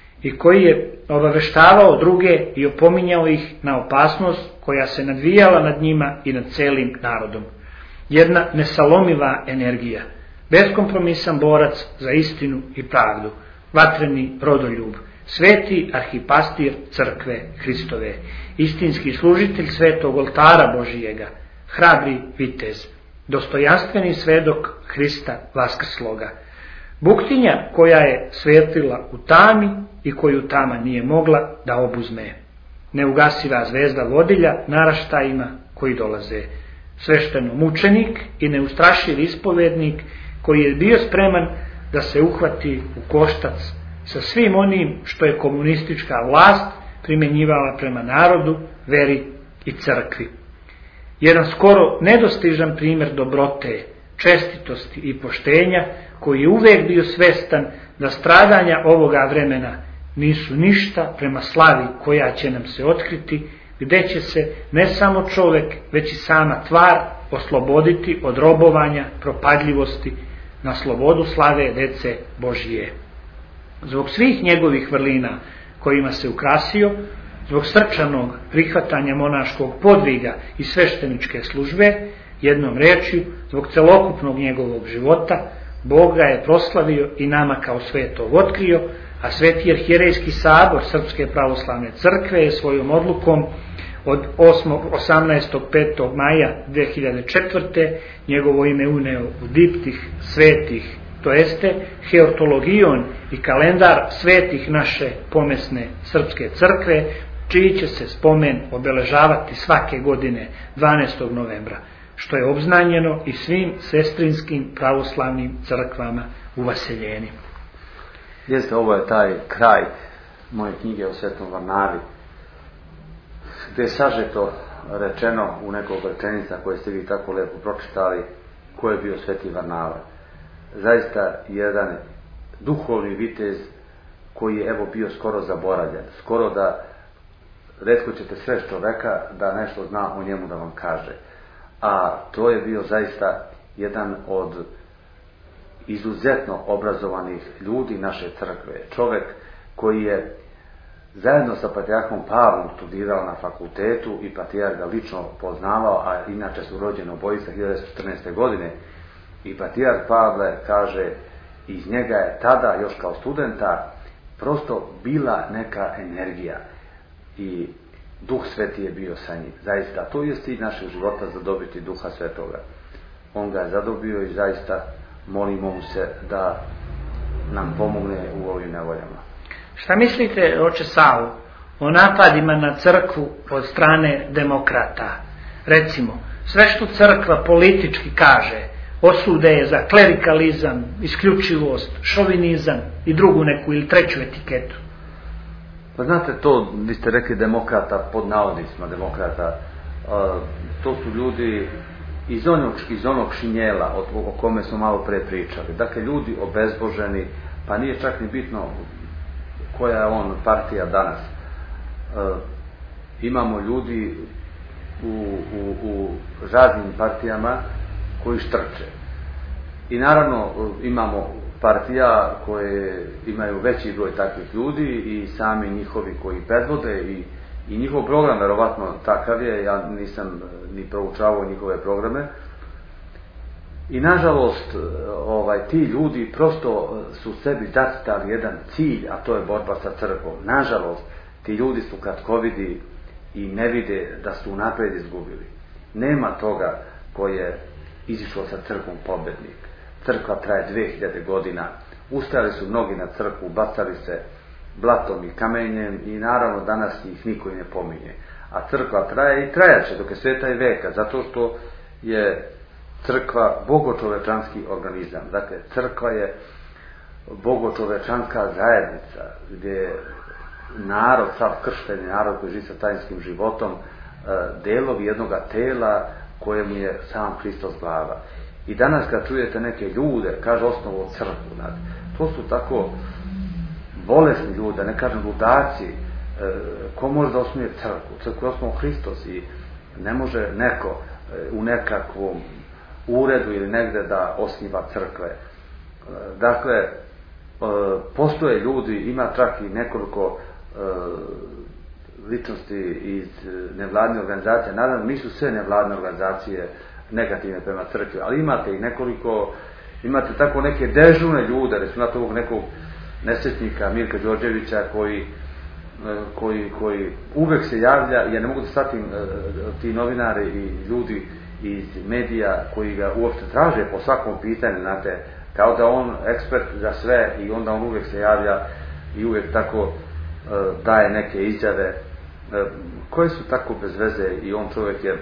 i koji je obaveštavao druge i opominjao ih na opasnost koja se nadvijala nad njima i nad celim narodom. Jedna nesalomiva energija, beskompromisan borac za istinu i pravdu, vatreni rodoljub, sveti arhipastir crkve Hristove, istinski služitelj svetog oltara Božijega, hrabri vitez, dostojanstveni svedok Hrista vaskrsloga, buktinja koja je svetila u tami i koju tama nije mogla da obuzme, neugasiva zvezda vodilja naraštajima koji dolaze, svešteno mučenik i neustrašiv ispovednik koji je bio spreman da se uhvati u koštac sa svim onim što je komunistička vlast primjenjivala prema narodu, veri i crkvi. Jedan skoro nedostižan primjer dobrote, čestitosti i poštenja koji je uvijek bio svestan da stradanja ovoga vremena nisu ništa prema slavi koja će nam se otkriti, gdje će se ne samo čovjek, već i sama tvar osloboditi od robovanja, propadljivosti na slobodu slave dece Božije. Zbog svih njegovih vrlina kojima se ukrasio, zbog srčanog prihvatanja monaškog podviga i svešteničke službe, jednom rečju, zbog celokupnog njegovog života, Bog ga je proslavio i nama kao svetog otkrio, a Sveti arhijerejski sabor Srpske pravoslavne crkve je svojom odlukom od osamnaestog petog maja dve hiljade četvrte njegovo ime uneo u diptih svetih, to jeste heortologion i kalendar svetih naše pomesne Srpske crkve, čiji će se spomen obeležavati svake godine dvanaestog novembra, što je obznanjeno i svim sestrinskim pravoslavnim crkvama u Vaseljeni. Jeste, ovo je taj kraj moje knjige o Svetom Varnavi, gdje je sažeto rečeno u nekoliko rečenica koje ste vi tako lepo pročitali ko je bio Sveti Varnava. Zaista jedan duhovni vitez koji je evo bio skoro zaboravljen, skoro da retko ćete sve čoveka da nešto zna o njemu da vam kaže. A to je bio zaista jedan od izuzetno obrazovanih ljudi naše crkve. Čovjek koji je zajedno sa patrijarhom Pavlom studirao na fakultetu i patrijarh ga lično poznavao, a inače su rođeni obojica hiljadu devetsto četrnaeste. godine. I patrijarh Pavle kaže, iz njega je tada, još kao studenta, prosto bila neka energija i Duh Sveti je bio sa njim. Zaista, to je cilj našeg života, zadobiti Duha Svetoga. On ga je zadobio i zaista molimo mu se da nam pomogne u ovim nevoljama. Šta mislite, oče Savo, o napadima na crkvu od strane demokrata? Recimo, sve što crkva politički kaže, osude je za klerikalizam, isključivost, šovinizam i drugu neku ili treću etiketu. Pa znate, to, vi ste rekli demokrata, pod navodnicima demokrata, to su ljudi iz onog, iz onog šinjela o, o kome smo malo pre pričali. Dakle, ljudi obezboženi, pa nije čak ni bitno koja je on partija danas. E, imamo ljudi u, u, u raznim partijama koji štrče. I naravno imamo partija koje imaju veći broj takvih ljudi i sami njihovi koji predvode i, i njihov program verovatno takav je, ja nisam ni proučavao njihove programe. I nažalost ovaj, ti ljudi prosto su sebi zacitali jedan cilj, a to je borba sa crkvom. Nažalost, ti ljudi su kratkovidi i ne vide da su unaprijed izgubili. Nema toga koji je izišao sa crkvom pobednik. Crkva traje dve hiljade godina. Ustajali su mnogi na crkvu, bacali se blatom i kamenjem i naravno danas ih niko i ne pominje. A crkva traje i trajaće dok je sveta i veka, zato što je crkva bogočovečanski organizam. Dakle, crkva je bogočovečanska zajednica gdje narod, sav kršteni narod koji živi sa tajinskim životom, delovi jednoga tela kojemu je sam Hristos glava. I danas kad čujete neke ljude, kaže osnovu crkvu, znači, to su tako bolesni ljudi, ne kažem ludaci, e, ko može da osnuje crkvu? Crkvu je osnovu Hristos i ne može neko e, u nekakvom uredu ili negde da osniva crkve. E, dakle, e, postoje ljudi, ima čak i nekoliko e, ličnosti iz nevladne organizacije, naravno nisu sve nevladne organizacije negativne prema crkvi, ali imate i nekoliko, imate tako neke dežurne ljude, recimo na ovog nekog nesretnika Mirka Đorđevića koji, koji, koji uvek se javlja, ja ne mogu da shvatim ti novinari i ljudi iz medija koji ga uopšte traže po svakom pitanju, znate, kao da on ekspert za sve i onda on uvek se javlja i uvek tako daje neke izjave koje su tako bez veze i on čovjek je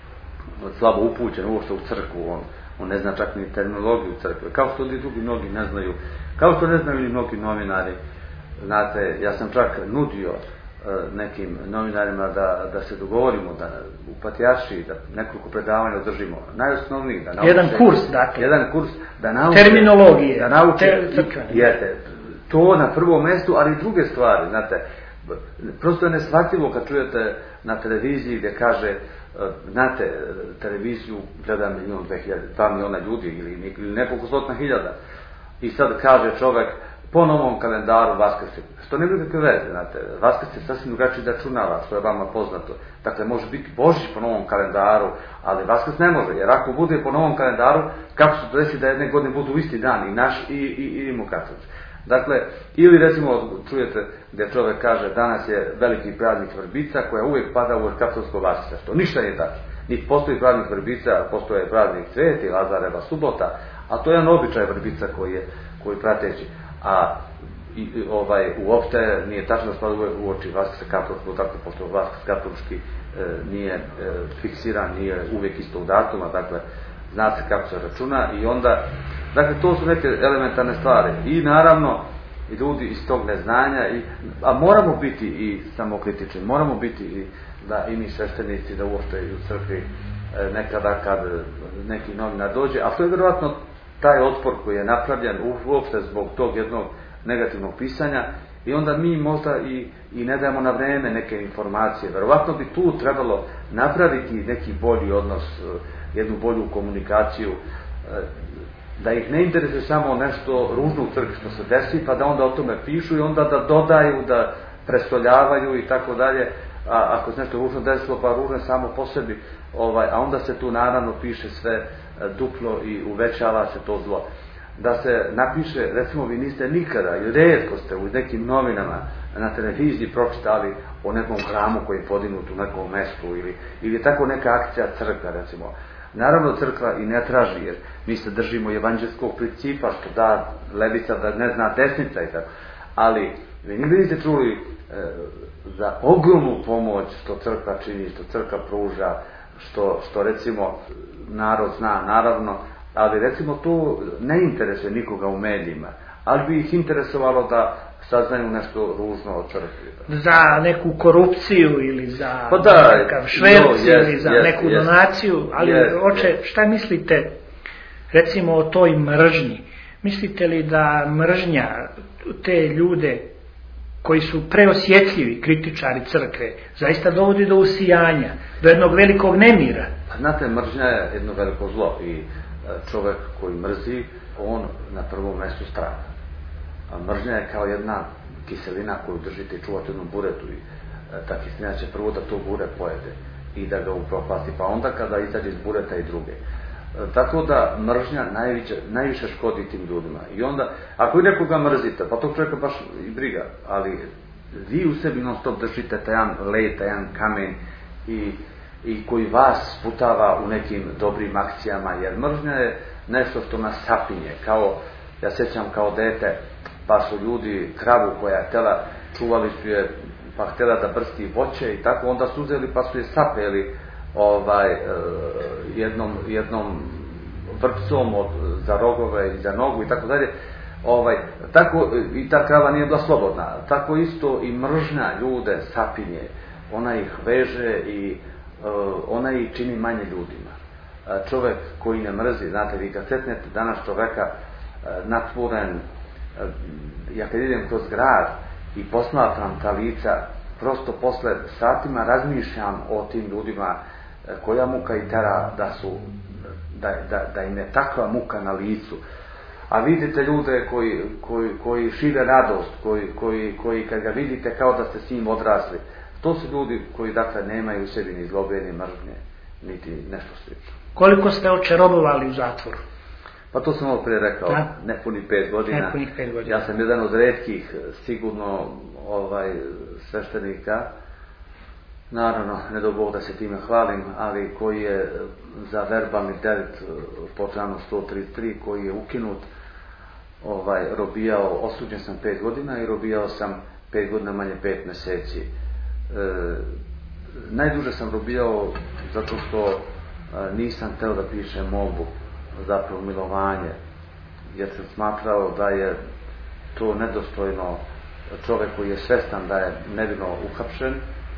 slabo upućen uopšte u crkvu, on, on ne zna čak ni terminologiju crkve, kao što i drugi mnogi ne znaju, kao što ne znaju i mnogi novinari. Znate, ja sam čak nudio uh, nekim novinarima da, da se dogovorimo, da u Patrijaršiji, da nekoliko predavanja održimo, najosnovniji, da nauče, jedan kurs, dakle, jedan kurs, da nauče, terminologije, da nauče, ter, jeste, to na prvom mjestu, ali i druge stvari, znate, prosto je neshvatljivo kad čujete na televiziji gdje kaže, znate, televiziju gleda milijon, dve hiljade, dva miliona ljudi ili, ili nekoliko stotina hiljada i sad kaže čovjek po novom kalendaru Vaskrs, što ne bi kakve veze, znate, Vaskrs je sasvim drugačiji računala, što je vama poznato. Dakle, može biti Božić po novom kalendaru, ali Vaskrs ne može, jer ako bude po novom kalendaru, kako se to desi da jedne godine budu isti dan, i naš i, i, i rimokatolički. Dakle, ili recimo čujete gdje čovjek kaže danas je veliki praznik Vrbica koja uvijek pada u katolsko Vaskrsa, što ništa nije tačno. Niti postoji praznik Vrbica, postoje praznik Sveti, Lazareva subota, a to je jedan običaj Vrbica koji je koji prateći. A i, ovaj, uopšte nije tačno da spada u oči Vaskrsa katoličkog, tako pošto Vaskrs katolički e, nije e, fiksiran, nije uvijek istog datuma, dakle, zna se kako se računa i onda, dakle, to su neke elementarne stvari. I naravno, i ljudi iz tog neznanja, i, a moramo biti i samokritični, moramo biti i da i mi sveštenici, da uopšte i u crkvi e, nekada kad neki novinar dođe, a to je vjerojatno taj otpor koji je napravljen uopšte zbog tog jednog negativnog pisanja i onda mi možda i, i ne dajemo na vreme neke informacije. Verovatno bi tu trebalo napraviti neki bolji odnos, jednu bolju komunikaciju. da ih ne interesuje samo nešto ružno u crkvi što se desi, pa da onda o tome pišu i onda da dodaju, da prestoljavaju i tako dalje, a ako se nešto ružno desilo, pa ružno samo po sebi, ovaj, a onda se tu naravno piše sve duplo i uvećava se to zlo. Da se napiše, recimo vi niste nikada i rijetko ste u nekim novinama na televiziji pročitali o nekom hramu koji je podignut u nekom mestu ili, ili tako neka akcija crkva, recimo. Naravno crkva i ne traži, jer mi se držimo evanđelskog principa, što da levica da ne zna desnica i tako. Ali vi nikada niste čuli e, za ogromnu pomoć što crkva čini, što crkva pruža, što, što recimo narod zna, naravno, ali recimo to ne interesuje nikoga u medijima, ali bi ih interesovalo da saznaju nešto ružno o crkvi. Za neku korupciju ili za pa da, nekakav šverc no, yes, ili za yes, neku yes, donaciju, ali yes, oče, yes. šta mislite recimo o toj mržnji? Mislite li da mržnja te ljude koji su preosjetljivi kritičari crkve zaista dovodi do usijanja, do jednog velikog nemira? Znate, mržnja je jedno veliko zlo i čovjek koji mrzi, on na prvom mjestu strada. A mržnja je kao jedna kiselina koju držite i čuvate jednu buretu i ta kiselina će prvo da to bure pojede i da ga upropasti, pa onda kada izađe iz bureta i druge. Tako da mržnja najviše, najviše škodi tim ljudima. I onda, ako i nekoga mrzite, pa tog čovjeka baš i briga, ali vi u sebi non stop držite tajan led, tajan kamen i, i koji vas sputava u nekim dobrim akcijama, jer mržnja je nešto što nas sapinje, kao, ja sjećam kao dete, pa su ljudi kravu koja je htjela, čuvali su je, pa htjela da brsti voće i tako, onda su uzeli pa su je sapeli ovaj, jednom, jednom vrpcom od, za rogove i za nogu i tako dalje. Ovaj, tako i ta krava nije bila slobodna. Tako isto i mržnja ljude sapinje. Ona ih veže i uh, ona ih čini manje ljudima. Uh, čovjek koji ne mrzi, znate, vi kad sretnete danas čovjeka uh, natvoren, uh, ja kad idem kroz grad i posmatram ta lica, prosto posle satima razmišljam o tim ljudima uh, koja muka i tera da su da, da, da im je takva muka na licu. A vidite ljude koji, koji, koji šire radost, koji, koji, koji kad ga vidite kao da ste s njim odrasli. To su ljudi koji dakle nemaju u sebi ni zlobe, ni mržnje, niti nešto slično. Koliko ste oče robovali u zatvoru? Pa to sam ovo prije rekao, da? nepunih pet godina. Nepunih pet godina. Ja sam jedan od retkih sigurno ovaj, sveštenika, naravno, ne do Bog da se time hvalim, ali koji je za verbalni delikt po članu sto trideset tri, koji je ukinut, ovaj, robijao, osuđen sam pet godina i robijao sam pet godina manje pet mjeseci. E, najduže sam robijao zato što e, nisam htio da pišem molbu za pomilovanje, jer sam smatrao da je to nedostojno čovjek koji je svestan da je nevino uhapšen.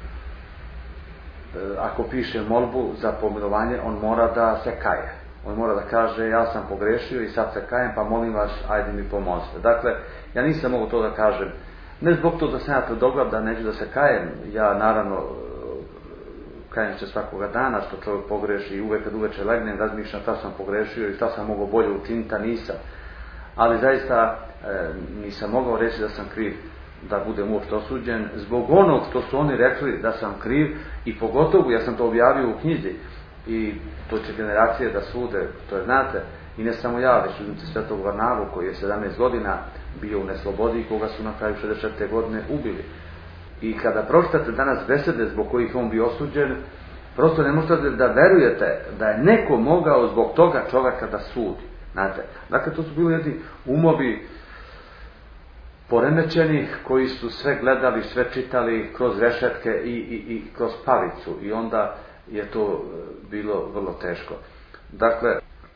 Ako piše molbu za pomilovanje, on mora da se kaje. On mora da kaže, ja sam pogrešio i sad se kajem, pa molim vas, ajde mi pomozite. Dakle, ja nisam mogu to da kažem, ne zbog to da sam ja tvrdoglav da neću da se kajem. Ja naravno kajem se svakoga dana što čovjek pogreši i uvek kad uveče legnem razmišljam šta sam pogrešio i šta sam mogao bolje učiniti, a nisam. Ali zaista e, nisam mogao reći da sam kriv da budem uopšte osuđen zbog onog što su oni rekli da sam kriv i pogotovo ja sam to objavio u knjizi i to će generacije da sude, to je znate, i ne samo ja, već uzmite Svetog Varnavu koji je sedamnaest godina bio u neslobodi i koga su na kraju šezdeset četvrte godine ubili. I kada pročitate danas besede zbog kojih on bio osuđen, prosto ne možete da verujete da je neko mogao zbog toga čovjeka da sudi. Znate, dakle to su bili jedni umovi poremećeni koji su sve gledali, sve čitali kroz rešetke i, i, i kroz palicu i onda je to bilo vrlo teško. Dakle,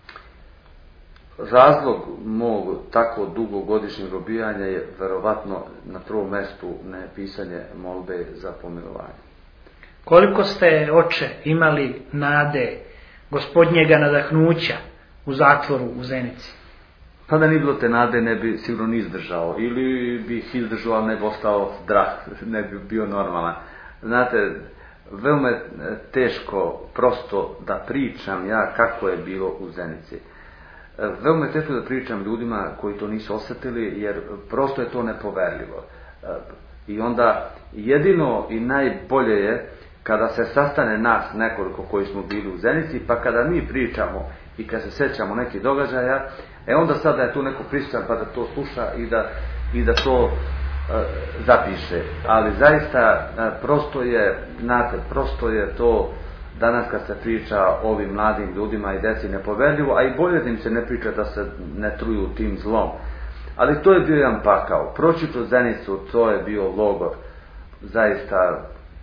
razlog mog tako dugogodišnjeg robijanja je verovatno na prvom mjestu ne pisanje molbe za pomilovanje. Koliko ste, oče, imali nade, gospodnjega nadahnuća u zatvoru u Zenici? Pa da nije bilo te nade, ne bi sigurno ni izdržao. Ili bih izdržao, ali ne bi ostao zdrav, ne bi bio normalan. Znate, veoma je teško prosto da pričam ja kako je bilo u Zenici. Veoma je teško da pričam ljudima koji to nisu osjetili, jer prosto je to nepoverljivo. I onda jedino i najbolje je kada se sastane nas nekoliko koji smo bili u Zenici, pa kada mi pričamo i kad se sjećamo nekih događaja, e onda sada je tu neko prisutan pa da to sluša i da, i da to e, zapiše. Ali zaista e, prosto je, znate, prosto je to danas kad se priča ovim mladim ljudima i deci nepoverljivo, a i bolje da im se ne priča da se ne truju tim zlom. Ali to je bio jedan pakao. Proći kroz Zenicu, to je bio logor. Zaista,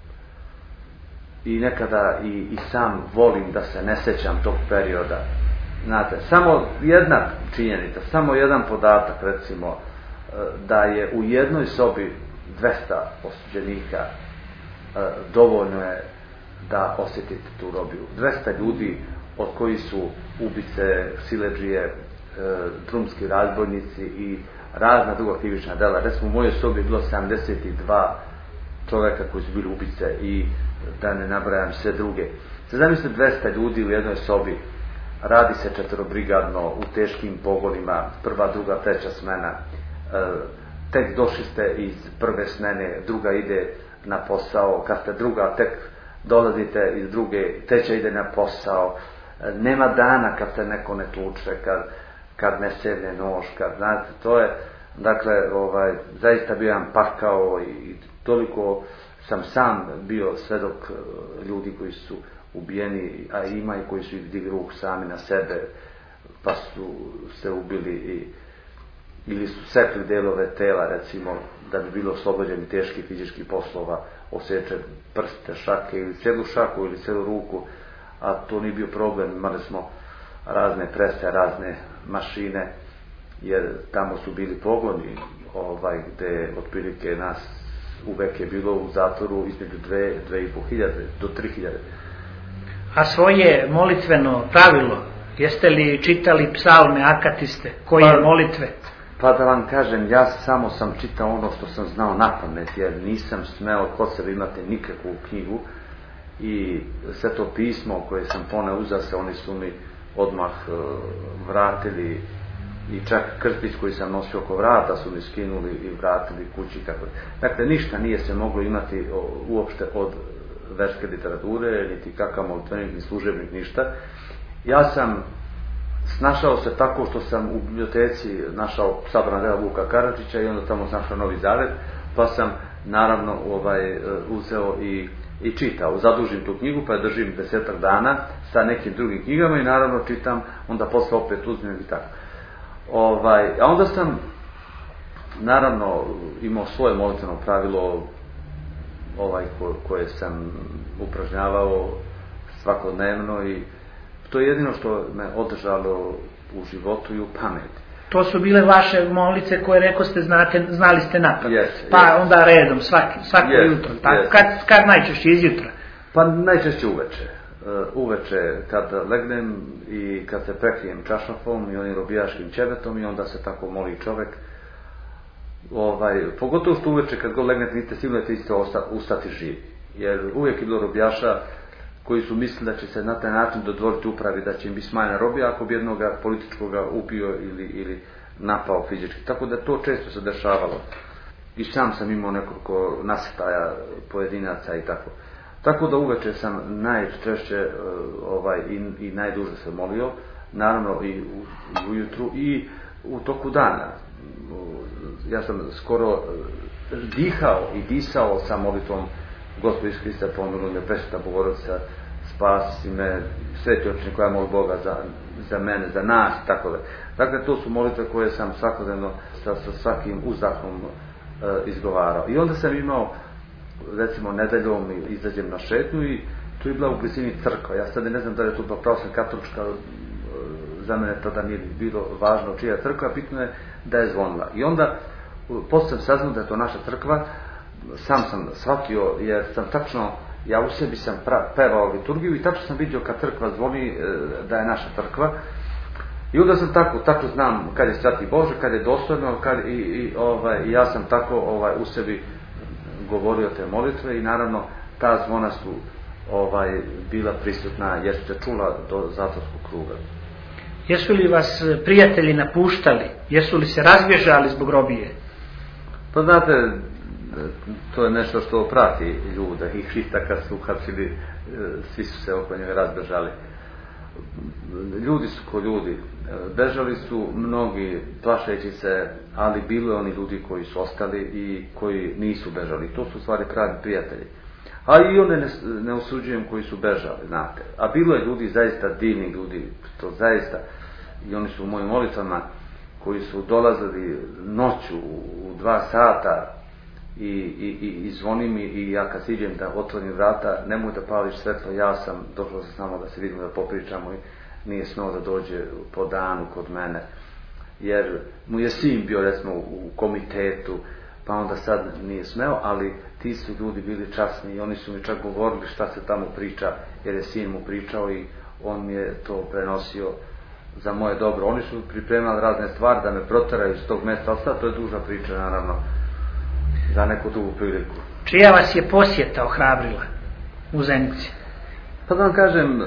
i nekada i, i sam volim da se ne sjećam tog perioda. Znate, samo jedna činjenica, samo jedan podatak, recimo, da je u jednoj sobi dvesta osuđenika, dovoljno je da osjetite tu robiju. dvesta ljudi od koji su ubice, siledžije, drumski razbojnici i razna druga krivična dela. Recimo u mojoj sobi je bilo sedamdeset dva čovjeka koji su bili ubice i da ne nabrajam sve druge. Se zamislite dvesta ljudi u jednoj sobi, radi se četvorobrigadno u teškim pogonima, prva, druga, treća smena. Tek došli ste iz prve smene, druga ide na posao, kad ste druga, tek dolazite iz druge, treća ide na posao. Nema dana kad se neko ne tuče, kad, kad ne sevne nož, kad, znate, to je, dakle, ovaj, zaista bio jedan pakao i toliko sam sam bio svedok ljudi koji su ubijeni, a ima i koji su ih digli ruku sami na sebe, pa su se ubili i, ili su sekli delove tela, recimo, da bi bilo oslobođeni teških fizičkih poslova, osjeće prste, šake ili cijelu šaku ili cijelu ruku, a to nije bio problem, imali smo razne prese, razne mašine, jer tamo su bili pogoni, ovaj, gde otprilike nas uvek je bilo u zatvoru između dve, dve i po hiljade do tri hiljade. A svoje molitveno pravilo, jeste li čitali psalme, akatiste, koje pa, molitve? Pa da vam kažem, ja samo sam čitao ono što sam znao napamet, jer nisam smeo kod sebe imati nikakvu knjigu i sve to pismo koje sam poneo uzeo se, oni su mi odmah uh, vratili. I čak krstić koji sam nosio oko vrata su mi skinuli i vratili kući. Kako. Dakle, ništa nije se moglo imati uopšte od verske literature, niti kakav molitvenik, ni služebnik, ništa. Ja sam snašao se tako što sam u biblioteci našao sabrana dela Vuka Karadžića i onda tamo sam našao Novi Zavet, pa sam naravno ovaj, uzeo i, i čitao. Zadužim tu knjigu, pa je držim desetak dana sa nekim drugim knjigama i naravno čitam, onda posle opet uzmem i tako. Ovaj, a onda sam naravno imao svoje molitveno pravilo ovaj, ko, koje sam upražnjavao svakodnevno i to je jedino što me održalo u životu i u pameti. To su bile vaše molitve koje reko ste znate, znali ste napad. Yes, pa yes. Onda redom, svaki, svako yes, jutro. Tako, yes. kad, kad najčešće izjutra? Pa najčešće uveče. Uh, uveče kad legnem i kad se prekrijem čašnafom i onim robijaškim ćebetom i onda se tako moli čovjek. Ovaj, pogotovo što uveče kad god legnete niste sigurno da ćete ustati živi. Jer uvijek je bilo robijaša koji su mislili da će se na taj način dodvoriti upravi, da će im biti smanjena robija ako bi jednog političkoga ubio ili, ili napao fizički. Tako da to često se dešavalo. I sam sam imao nekoliko nasrtaja pojedinaca i tako. Tako da uveče sam najčešće ovaj, i, i najduže se molio, naravno i u, ujutru i u toku dana. Ja sam skoro dihao i disao sa molitvom Gospod Isus Hrista, pomiluj me, Presveta Bogorodica, spasi me, Sveti Oče koja moli Boga za, za mene, za nas, tako da. Dakle, to su molitve koje sam svakodnevno sa, sa svakim uzdahom e, izgovarao. I onda sam imao, recimo, nedeljom izađem na šetnju i tu je bila u blizini crkva. Ja sad ne znam da je to bila pravoslavna katolička, za mene tada nije bilo važno čija je crkva, bitno je da je zvonila. I onda, posle sam saznao da je to naša crkva, sam sam shvatio, jer sam tačno, ja u sebi sam pra, pevao liturgiju i tačno sam vidio kad crkva zvoni da je naša crkva. I onda sam tako, tako znam kad je Sveti Bože, kad je dostojno, kad, i, i, ovaj, ja sam tako ovaj, u sebi govorio te molitve i naravno ta zvona su ovaj, bila prisutna jer su se čula do zatvorskog kruga. Jesu li vas prijatelji napuštali? Jesu li se razbježali zbog robije? Pa znate, to je nešto što prati ljude i Hrista kad su uhapsili, svi su se oko njega razbježali. Ljudi su ko ljudi, bežali su mnogi plašeći se, ali bilo je oni ljudi koji su ostali i koji nisu bežali. To su u stvari pravi prijatelji. A i one ne, ne osuđujem koji su bežali, znate. A bilo je ljudi, zaista divni ljudi, to zaista, i oni su u mojim molitvama, koji su dolazili noću u dva sata i, i, i, i zvoni mi i ja kad siđem da otvorim vrata, nemoj da pališ svetlo, ja sam došao sa nama da se vidimo, da popričamo i nije smeo da dođe po danu kod mene. Jer mu je sin bio recimo u komitetu, pa onda sad nije smeo, ali ti su ljudi bili časni i oni su mi čak govorili šta se tamo priča, jer je sin mu pričao i on mi je to prenosio za moje dobro. Oni su pripremali razne stvari da me proteraju iz tog mjesta, ali sad to je duža priča, naravno, za neku drugu priliku. Čija vas je posjeta ohrabrila u Zenici? Pa da vam kažem, e,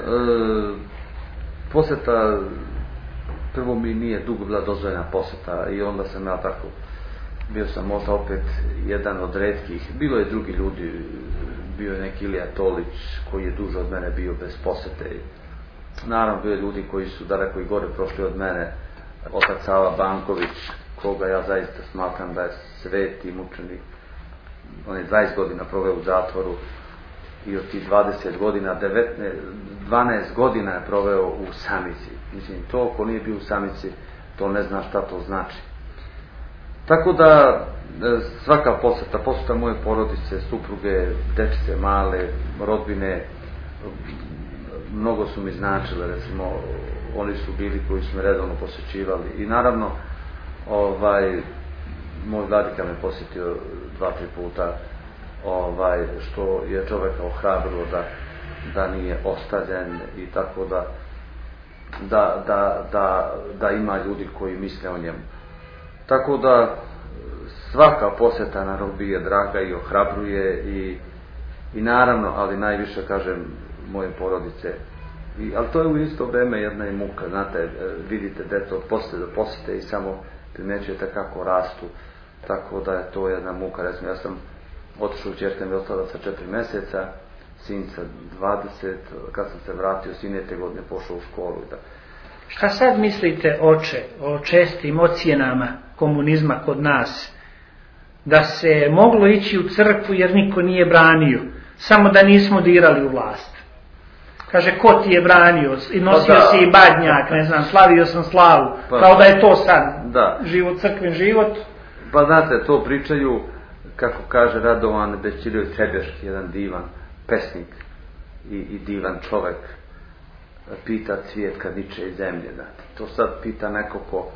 posjeta, prvo mi nije dugo bila dozvoljena posjeta i onda sam ja tako, bio sam možda opet jedan od retkih, bilo je drugi ljudi, bio je neki Ilija Tolić koji je duže od mene bio bez posjete. Naravno, bio je ljudi koji su daleko i gore prošli od mene, otac Sava Banković, koga ja zaista smatram da je sveti mučenik. On je dvadeset godina proveo u zatvoru i od tih dvadeset godina, devetnaest, dvanaest godina je proveo u samici. Mislim, to ko nije bio u samici, to ne zna šta to znači. Tako da, svaka posjeta, posjeta moje porodice, supruge, dečice male, rodbine, mnogo su mi značile, recimo, oni su bili koji su me redovno posjećivali i naravno, ovaj, moj vladika me posjetio dva, tri puta, ovaj, što je čovjeka ohrabrilo da, da nije ostavljen i tako da, da, da, da, da ima ljudi koji misle o njemu. Tako da, svaka posjeta na robiji je draga i ohrabruje i, i naravno, ali najviše, kažem, moje porodice. I, ali to je u isto vrijeme jedna i muka, znate, vidite djecu od posjete do posjete i samo primjećujete kako rastu, tako da je to jedna muka. Recimo, ja sam otišao u Čerke, mi ostala sa četiri mjeseca, sin sa dvadeset, kad sam se vratio, sin je te godine pošao u školu. Da. Šta sad mislite, oče, o čestim ocjenama komunizma kod nas, da se moglo ići u crkvu jer niko nije branio, samo da nismo dirali u vlast? Kaže, ko ti je branio? I nosio pa si i badnjak, ne znam, slavio sam slavu. Pa, kao da je to sad da. Život, crkven život. Pa znate, to pričaju, kako kaže Radovan Bećirović Trebeški, jedan divan pesnik i, i divan čovjek, pita cvijet kad niče iz zemlje. Znate. To sad pita neko ko,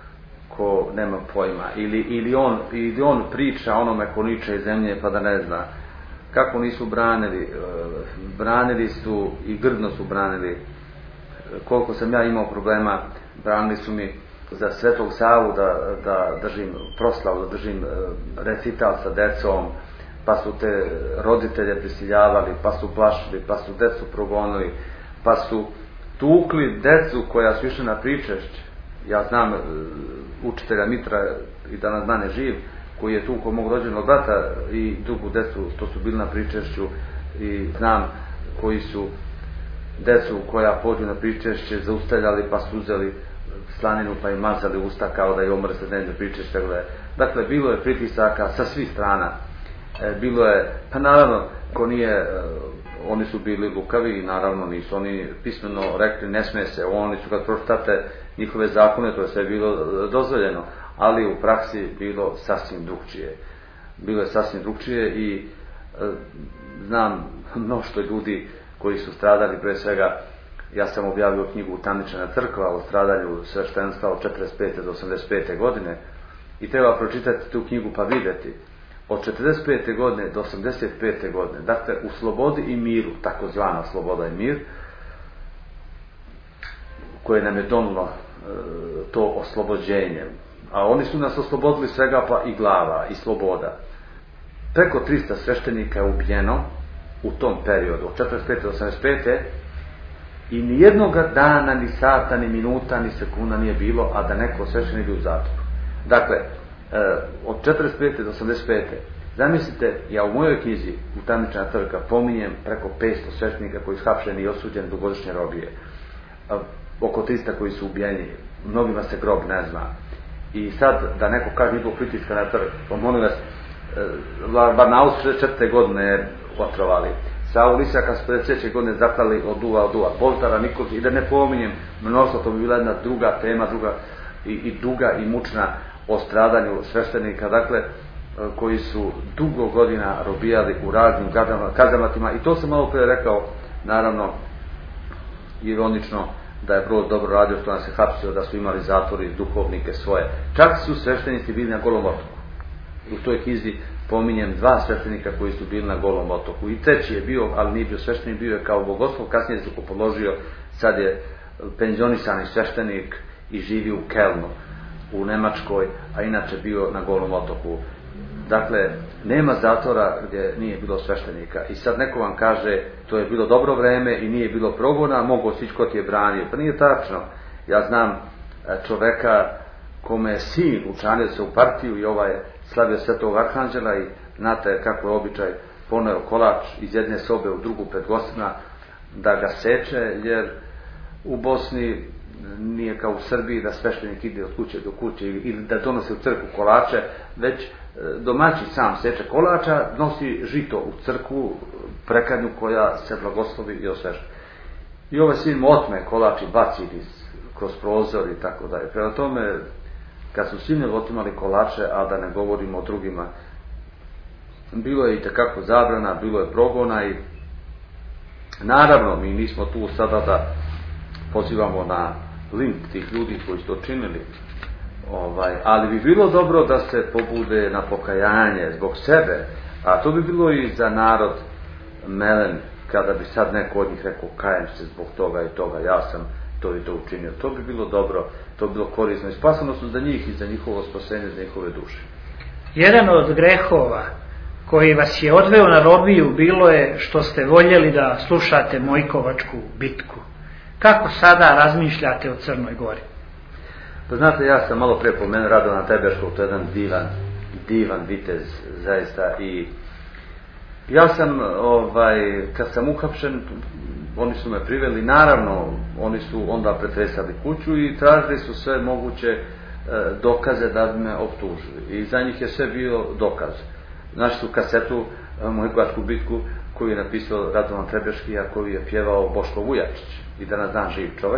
ko nema pojma. Ili, ili, on, ili on priča onome ko niče iz zemlje pa da ne zna. Kako nisu branili, branili su i grdno su branili. Koliko sam ja imao problema, branili su mi za Svetog Savu da, da držim proslavu, da držim recital sa decom, pa su te roditelje prisiljavali, pa su plašili, pa su decu progonili, pa su tukli decu koja su išla na pričešće. Ja znam učitelja Mitra i danas dan je živ, koji je tukao mog rođenog brata i drugu decu, to su bili na pričešću, i znam koji su decu koja pođu na pričešće zaustavljali pa su uzeli slaninu pa im mazali usta kao da je omre se dnevno pričešće. Dakle, bilo je pritisaka sa svih strana. E, bilo je, pa naravno, ko nije, e, oni su bili lukavi i naravno nisu oni pismeno rekli ne smije se, oni su kad pročitate njihove zakone, to je sve bilo dozvoljeno, ali u praksi bilo sasvim drugčije. Bilo je sasvim drugčije i e, znam mnoštvo ljudi koji su stradali, pre svega ja sam objavio knjigu Tamničana crkva o stradanju sveštenstva od četrdeset pete do osamdeset pete godine i treba pročitati tu knjigu pa vidjeti od četrdeset pete godine do osamdeset pete godine, dakle u slobodi i miru, takozvana sloboda i mir, koje nam je donilo e, to oslobođenje, a oni su nas oslobodili svega pa i glava i sloboda. Preko trista sveštenika je ubijeno u tom periodu od četrdeset pete do osamdeset pete I ni jednog dana, ni sata, ni minuta, ni sekunda nije bilo, a da neko sveštenik nije bio u zatvoru. Dakle, od četrdeset pete do osamdeset pete zamislite, ja u mojoj knjizi Utamničena crkva pominjem preko petsto sveštenika koji su hapšeni i osuđeni do godišnje robije, oko trista koji su ubijeni, mnogima se grob ne zna. I sad da neko kaže nije bilo pritiska na crkvu, pa molim vas, Barnaus šezdeset četvrte godine otrovali, Saul Isaka s pedeset treće godine zaklali od duva od duva, Boltara, Nikolić, i da ne pominjem mnoštvo, to bi bila jedna druga tema, druga i, i duga i mučna o stradanju sveštenika, dakle, koji su dugo godina robijali u raznim kazamatima. I to sam malo prije rekao, naravno, ironično, da je Broz dobro radio što nas se hapsio, da su imali zatvori duhovnike svoje. Čak su sveštenici bili na Golom otoku. U toj knjizi pominjem dva sveštenika koji su bili na Golom otoku. I treći je bio, ali nije bio sveštenik, bio je kao bogoslov, kasnije se položio, sad je penzionisani sveštenik i živi u Kelnu, u Nemačkoj, a inače bio na Golom otoku. Dakle, nema zatvora gdje nije bilo sveštenika. I sad neko vam kaže, to je bilo dobro vreme i nije bilo progona, mogo sići ko ti je branio. Pa nije tačno. Ja znam čoveka kome je sin učlanio se u partiju i ovaj slavio Svetog Arhanđela i znate kako je običaj, poneo kolač iz jedne sobe u drugu pred gostima da ga seče, jer u Bosni nije kao u Srbiji da sveštenik ide od kuće do kuće ili da donose u crkvu kolače, već domaći sam seče kolača, nosi žito u crkvu, prekanju koja se blagoslovi i osveži. I ovaj sin mu otme kolač i baci kroz prozor i tako dalje. Prema tome, kad su sinovi otimali kolače, a da ne govorimo o drugima, bilo je i tekako zabrana, bilo je progona i naravno mi nismo tu sada da pozivamo na link tih ljudi koji su to činili, ovaj, ali bi bilo dobro da se pobude na pokajanje zbog sebe, a to bi bilo i za narod melen, kada bi sad neko od njih rekao kajem se zbog toga i toga, ja sam to i to učinio. To bi bilo dobro, to bi bilo korisno i spasano su za njih i za njihovo spasenje, za njihove duše. Jedan od grehova koji vas je odveo na robiju bilo je što ste voljeli da slušate Mojkovačku bitku. Kako sada razmišljate o Crnoj Gori? Pa znate, ja sam malo pre pomenuo Radovana Tebeškog, to je jedan divan, divan vitez, zaista, i ja sam, ovaj, kad sam uhapšen, oni su me priveli, naravno, oni su onda pretresali kuću i tražili su sve moguće e, dokaze da bi me optužili. I za njih je sve bio dokaz. Našli su kasetu, e, Mojkovačku bitku, koju je napisao Radovan Trebeški, a koju je pjevao Boško Vujačić, i danas dan živ čovjek.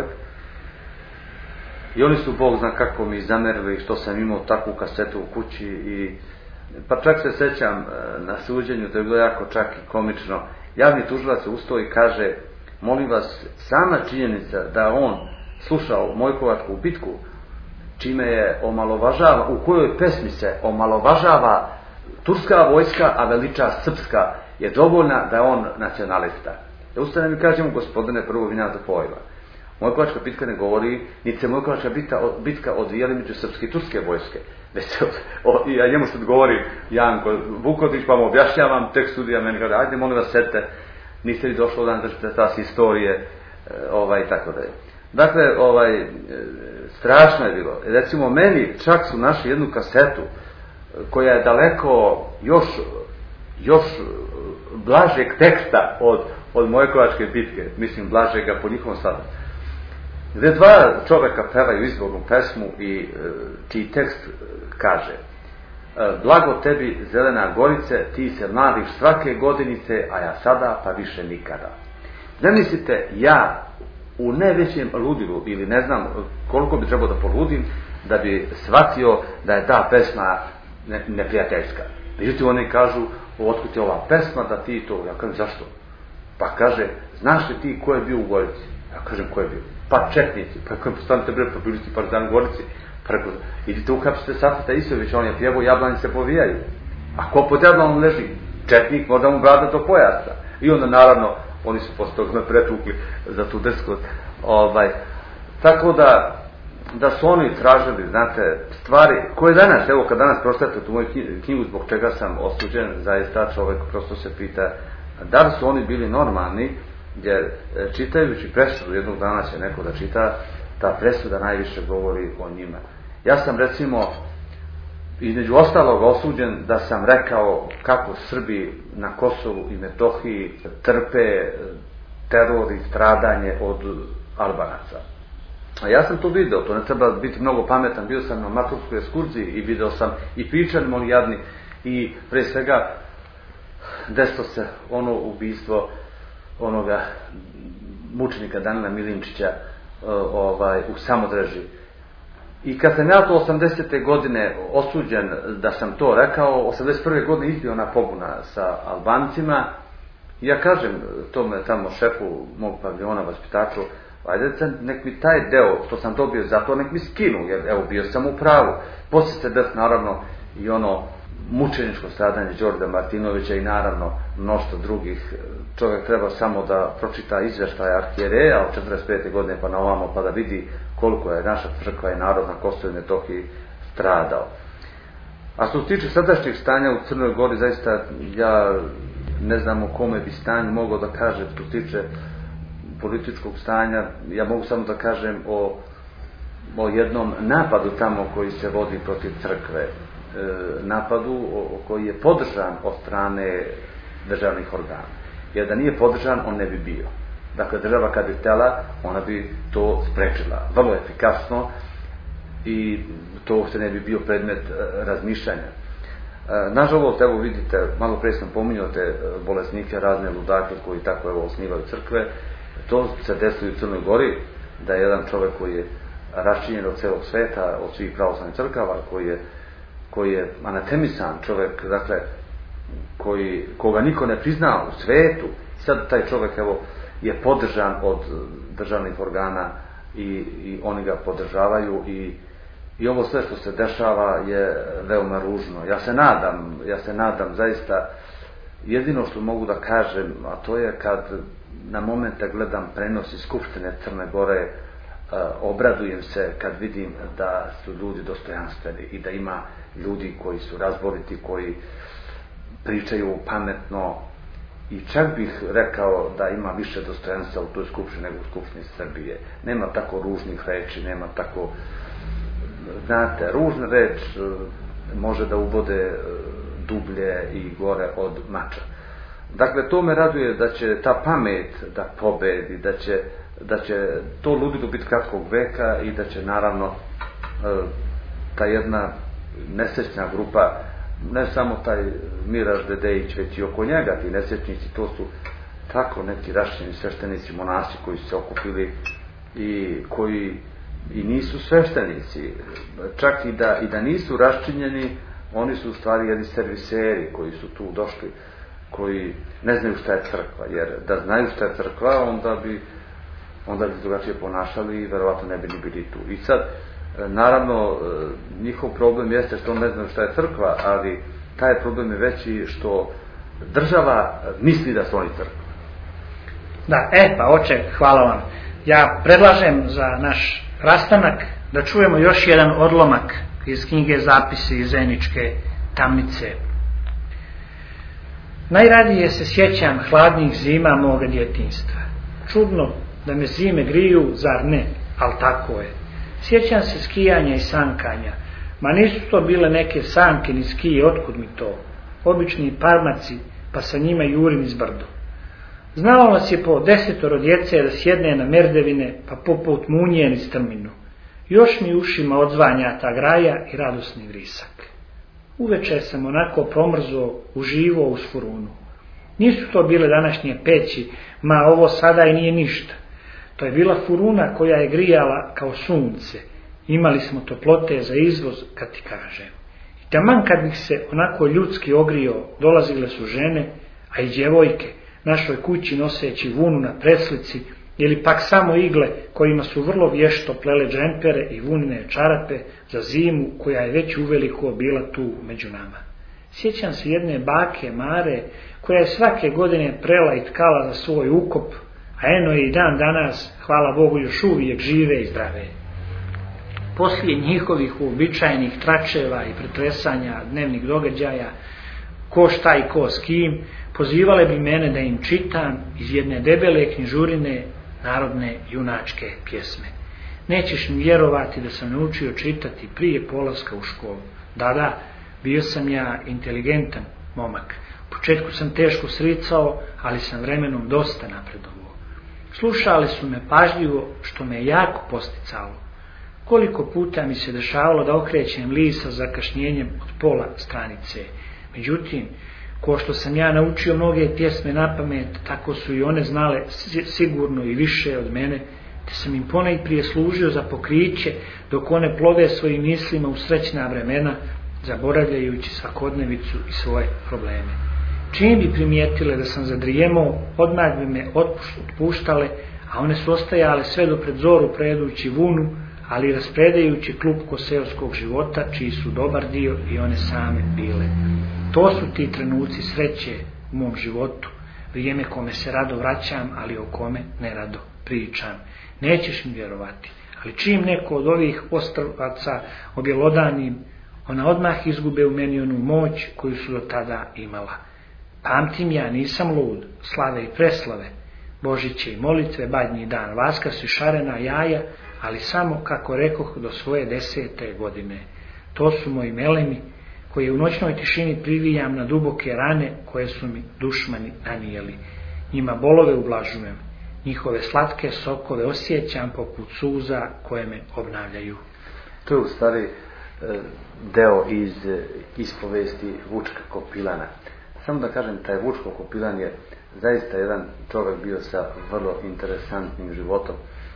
I oni su, Bog zna kako mi zamerili što sam imao takvu kasetu u kući, i pa čak se sećam na suđenju, to je bilo jako čak i komično. Javni tužilac se ustao i kaže, molim vas, sama činjenica da on slušao Mojkovačku bitku, čime je omalovažava, u kojoj pesmi se omalovažava turska vojska, a veliča srpska, je dovoljna da je on nacionalista. Da ustane mi kažemo, gospodine, prvo vinjata pojva. Mojkovačka bitka ne govori, niti se Mojkovačka bitka, bitka odvijali među srpske i turske vojske. Već se, o, ja njemu sad govorim, Janko Vukotić, pa mu objašnjavam, tek studija meni kaže, ajde, molim vas, sete, niste li došli dan držite ta historije, ovaj, tako da je. Dakle, ovaj, strašno je bilo. Recimo, meni čak su našli jednu kasetu, koja je daleko još, još blažeg teksta od, od Mojkovačke bitke, mislim, blažega po njihovom stadu. Gde dva čoveka pevaju izbornu pesmu i čiji tekst kaže, blago tebi, zelena gorice, ti se mladiš svake godinice, a ja sada pa više nikada. Ne mislite, ja u najvećem ludilu, ili ne znam koliko bi trebao da poludim, da bi shvatio da je ta pesma ne, neprijateljska. Međutim, oni kažu, otkud je ova pesma da ti to, ja kažem, zašto? Pa kaže, znaš li ti ko je bio u Gorici? Ja kažem, ko je bio? Pa četnici, pa kažem, postanite bre, pa bili ste partizani u Gorici, pa rekao, idite uhapsite Safeta Isović, on je pjevao, jablani se povijaju. A ko pod jablanom leži? Četnik, možda mu brada do pojasa. I onda, naravno, oni su posle toga me pretukli za tu drskost. Ovaj, tako da, da su oni tražili, znate, stvari koje danas, evo kad danas pročitate tu moju knjigu zbog čega sam osuđen, zaista čovjek prosto se pita da li su oni bili normalni jer čitajući presudu, jednog dana će neko da čita, ta presuda najviše govori o njima. Ja sam recimo između ostalog osuđen da sam rekao kako Srbi na Kosovu i Metohiji trpe teror i stradanje od Albanaca. A ja sam to video, to ne treba biti mnogo pametan, bio sam na maturskoj ekskurziji i video sam i pričali oni jadni i pre svega desilo se ono ubistvo onoga mučenika Danila Milinčića ovaj, u Samodreži. I kad sam ja to osamdesete godine osuđen da sam to rekao, osamdeset prve godine izbio ona pobuna sa Albancima, ja kažem tome tamo šefu mog paviljona, vaspitaču, ajde nek mi taj deo što sam dobio za to nek mi skinu, jer evo bio sam u pravu. Poslije se des naravno i ono mučeničko stradanje Đorđa Martinovića i naravno mnoštvo drugih. Čovjek treba samo da pročita izveštaj arhijereja od četrdeset pete godine pa na ovamo pa da vidi koliko je naša crkva i narod na Kosovu i Metohiji stradao. A što se tiče sadašnjeg stanja u Crnoj Gori, zaista ja ne znam o kome bi stanju mogao da kažem što se tiče političkog stanja. Ja mogu samo da kažem o, o jednom napadu tamo koji se vodi protiv crkve. E, napadu o, koji je podržan od strane državnih organa. Jer da nije podržan, on ne bi bio. Dakle, država kad bi htjela, ona bi to sprečila. Vrlo efikasno i to uopšte ne bi bio predmet e, razmišljanja. E, nažalost, evo vidite, malo pre sam pominjao te bolesnike, razne ludake koji tako evo osnivaju crkve. To se desilo u Crnoj Gori, da je jedan čovjek koji je raščinjen od celog sveta, od svih pravoslavnih crkava, koji je, koji je anatemisan čovjek, dakle, koji, koga niko ne prizna u svetu. Sad taj čovjek evo, je podržan od državnih organa i, i oni ga podržavaju i, i ovo sve što se dešava je veoma ružno. Ja se nadam, ja se nadam zaista, jedino što mogu da kažem, a to je kad na momente gledam prenos iz Skupštine Crne Gore, e, obradujem se kad vidim da su ljudi dostojanstveni i da ima ljudi koji su razboriti, koji pričaju pametno i čak bih rekao da ima više dostojanstva u toj Skupštini nego u Skupštini Srbije. Nema tako ružnih reči, nema tako, znate, ružna reč može da ubode dublje i gore od mača. Dakle, to me raduje da će ta pamet da pobedi, da će, da će to ludido biti kratkog veka i da će naravno ta jedna nesrećna grupa, ne samo taj Miraž Dedejić, već i oko njega ti nesrećnici, to su tako neki raščinjeni sveštenici, monasi koji su se okupili i koji i nisu sveštenici, čak i da, i da nisu raščinjeni, oni su u stvari jedni serviseri koji su tu došli, koji ne znaju šta je crkva, jer da znaju šta je crkva, onda bi onda bi drugačije ponašali i verovatno ne bi ni bili tu. I sad, naravno, njihov problem jeste što ne znaju šta je crkva, ali taj problem je veći što država misli da su oni crkva. Da, e pa oče, hvala vam. Ja predlažem za naš rastanak da čujemo još jedan odlomak iz knjige Zapisi iz Zeničke tamnice. Najradije se sjećam hladnih zima moga djetinjstva. Čudno da me zime griju, zar ne, ali tako je. Sjećam se skijanja i sankanja, ma nisu to bile neke sanke ni skije, otkud mi to? Obični parmaci, pa sa njima jurim iz brdo. Znalo nas je po desetoro djece da sjedne na merdevine, pa poput munije niz strminu. Još mi ušima odzvanja ta graja i radosni vrisak. Uveče sam onako promrzo, uživo uz furunu. Nisu to bile današnje peći, ma ovo sada i nije ništa. To je bila furuna koja je grijala kao sunce. Imali smo toplote za izvoz, kad ti kažem. I taman kad bih se onako ljudski ogrio, dolazile su žene, a i djevojke, našoj kući noseći vunu na preslici, ili pak samo igle kojima su vrlo vješto plele džempere i vunine čarape za zimu koja je već uveliko bila tu među nama. Sjećam se jedne bake Mare koja je svake godine prela i tkala za svoj ukop, a eno je i dan danas, hvala Bogu, još uvijek žive i zdrave. Poslije njihovih uobičajenih tračeva i pretresanja dnevnih događaja, ko šta i ko s kim, pozivale bi mene da im čitam iz jedne debele knjižurine narodne junačke pjesme. Nećeš mi vjerovati da sam naučio čitati prije polaska u školu. Da, da, bio sam ja inteligentan momak. U početku sam teško sricao, ali sam vremenom dosta napredovao. Slušali su me pažljivo, što me jako posticalo. Koliko puta mi se dešavalo da okrećem list sa zakašnjenjem od pola stranice. Međutim, ko što sam ja naučio mnoge pjesme na pamet, tako su i one znale sigurno i više od mene, te sam im ponajprije služio za pokriće, dok one plove svojim mislima u srećna vremena, zaboravljajući svakodnevicu i svoje probleme. Čim bi primijetile da sam zadrijemao, odmah bi me otpuštale, a one su ostajale sve do pred zoru predući vunu, ali raspredajući klupko seoskog života, čiji su dobar dio i one same bile. To su ti trenuci sreće u mom životu, vrijeme kome se rado vraćam, ali o kome ne rado pričam. Nećeš mi vjerovati, ali čim neko od ovih ostrvaca objelodanim, ona odmah izgube u meni onu moć koju su do tada imala. Pamtim ja, nisam lud, slave i preslave, Božiće i molitve, badnji dan, Vaskrs i šarena jaja, ali samo, kako rekoh, do svoje desete godine. To su moji melemi, koje u noćnoj tišini privijam na duboke rane koje su mi dušmani nanijeli. Njima bolove ublažujem, njihove slatke sokove osjećam poput suza koje me obnavljaju. To je u stvari deo iz ispovesti Vučka Kopilana. Samo da kažem, taj Vučko Kopilan je zaista jedan čovjek bio sa vrlo interesantnim životom.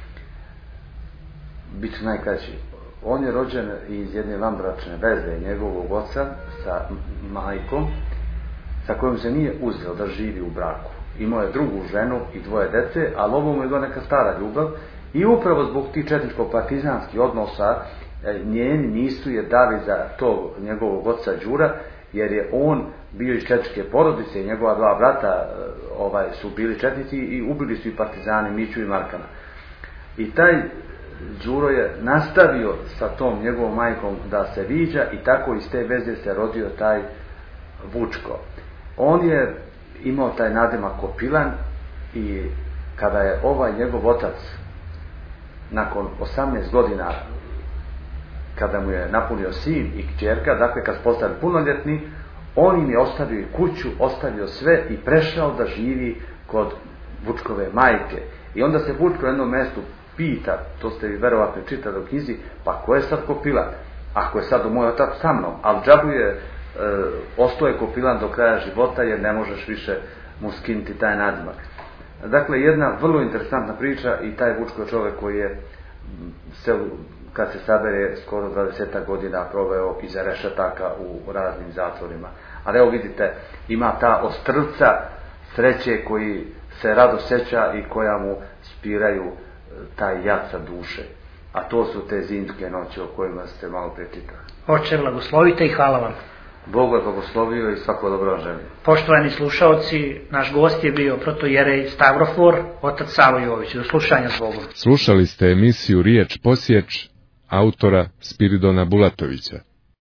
Biću najkraći. On je rođen iz jedne vanbračne veze njegovog oca sa majkom, sa kojom se nije uzeo da živi u braku. Imao je drugu ženu i dvoje dece, ali ovo mu je bila neka stara ljubav i upravo zbog tih četničko-partizanskih odnosa njeni nisu je dali za tog njegovog oca Đura, jer je on bio iz četničke porodice i njegova dva brata ovaj, su bili četnici i ubili su i partizani Miću i Markana. I taj Đuro je nastavio sa tom njegovom majkom da se viđa i tako iz te veze se rodio taj Vučko. On je imao taj nadimak Kopilan i kada je ovaj njegov otac nakon osamnaest godina, kada mu je napunio sin i kćerka, dakle kad su postali punoljetni, on im je ostavio i kuću, ostavio sve i prešao da živi kod Vučkove majke. I onda se Vučko u jednom mjestu pita, to ste vi verovatno čitali u knjizi, pa ko je sad Kopilan? Ako je sad u moj otac sa mnom, ali džabu je e, ostao je Kopilan do kraja života jer ne možeš više mu skinuti taj nadimak. Dakle, jedna vrlo interesantna priča i taj Vučko je čovjek koji je se, kad se sabere, skoro dvadeset godina proveo iza rešetaka u raznim zatvorima. Ali evo vidite, ima ta ostrvca sreće koji se rado seća i koja mu spiraju taj jad sa duše. A to su te zimske noći o kojima ste malo prečitali. Oče, blagoslovite i hvala vam. Bog vas blagoslovio i svako dobro želi. Poštovani slušaoci, naš gost je bio protojerej Stavrofor, otac Savo Jović. Do slušanja s Bogom. Slušali ste emisiju Riječ posjeć autora Spiridona Bulatovića.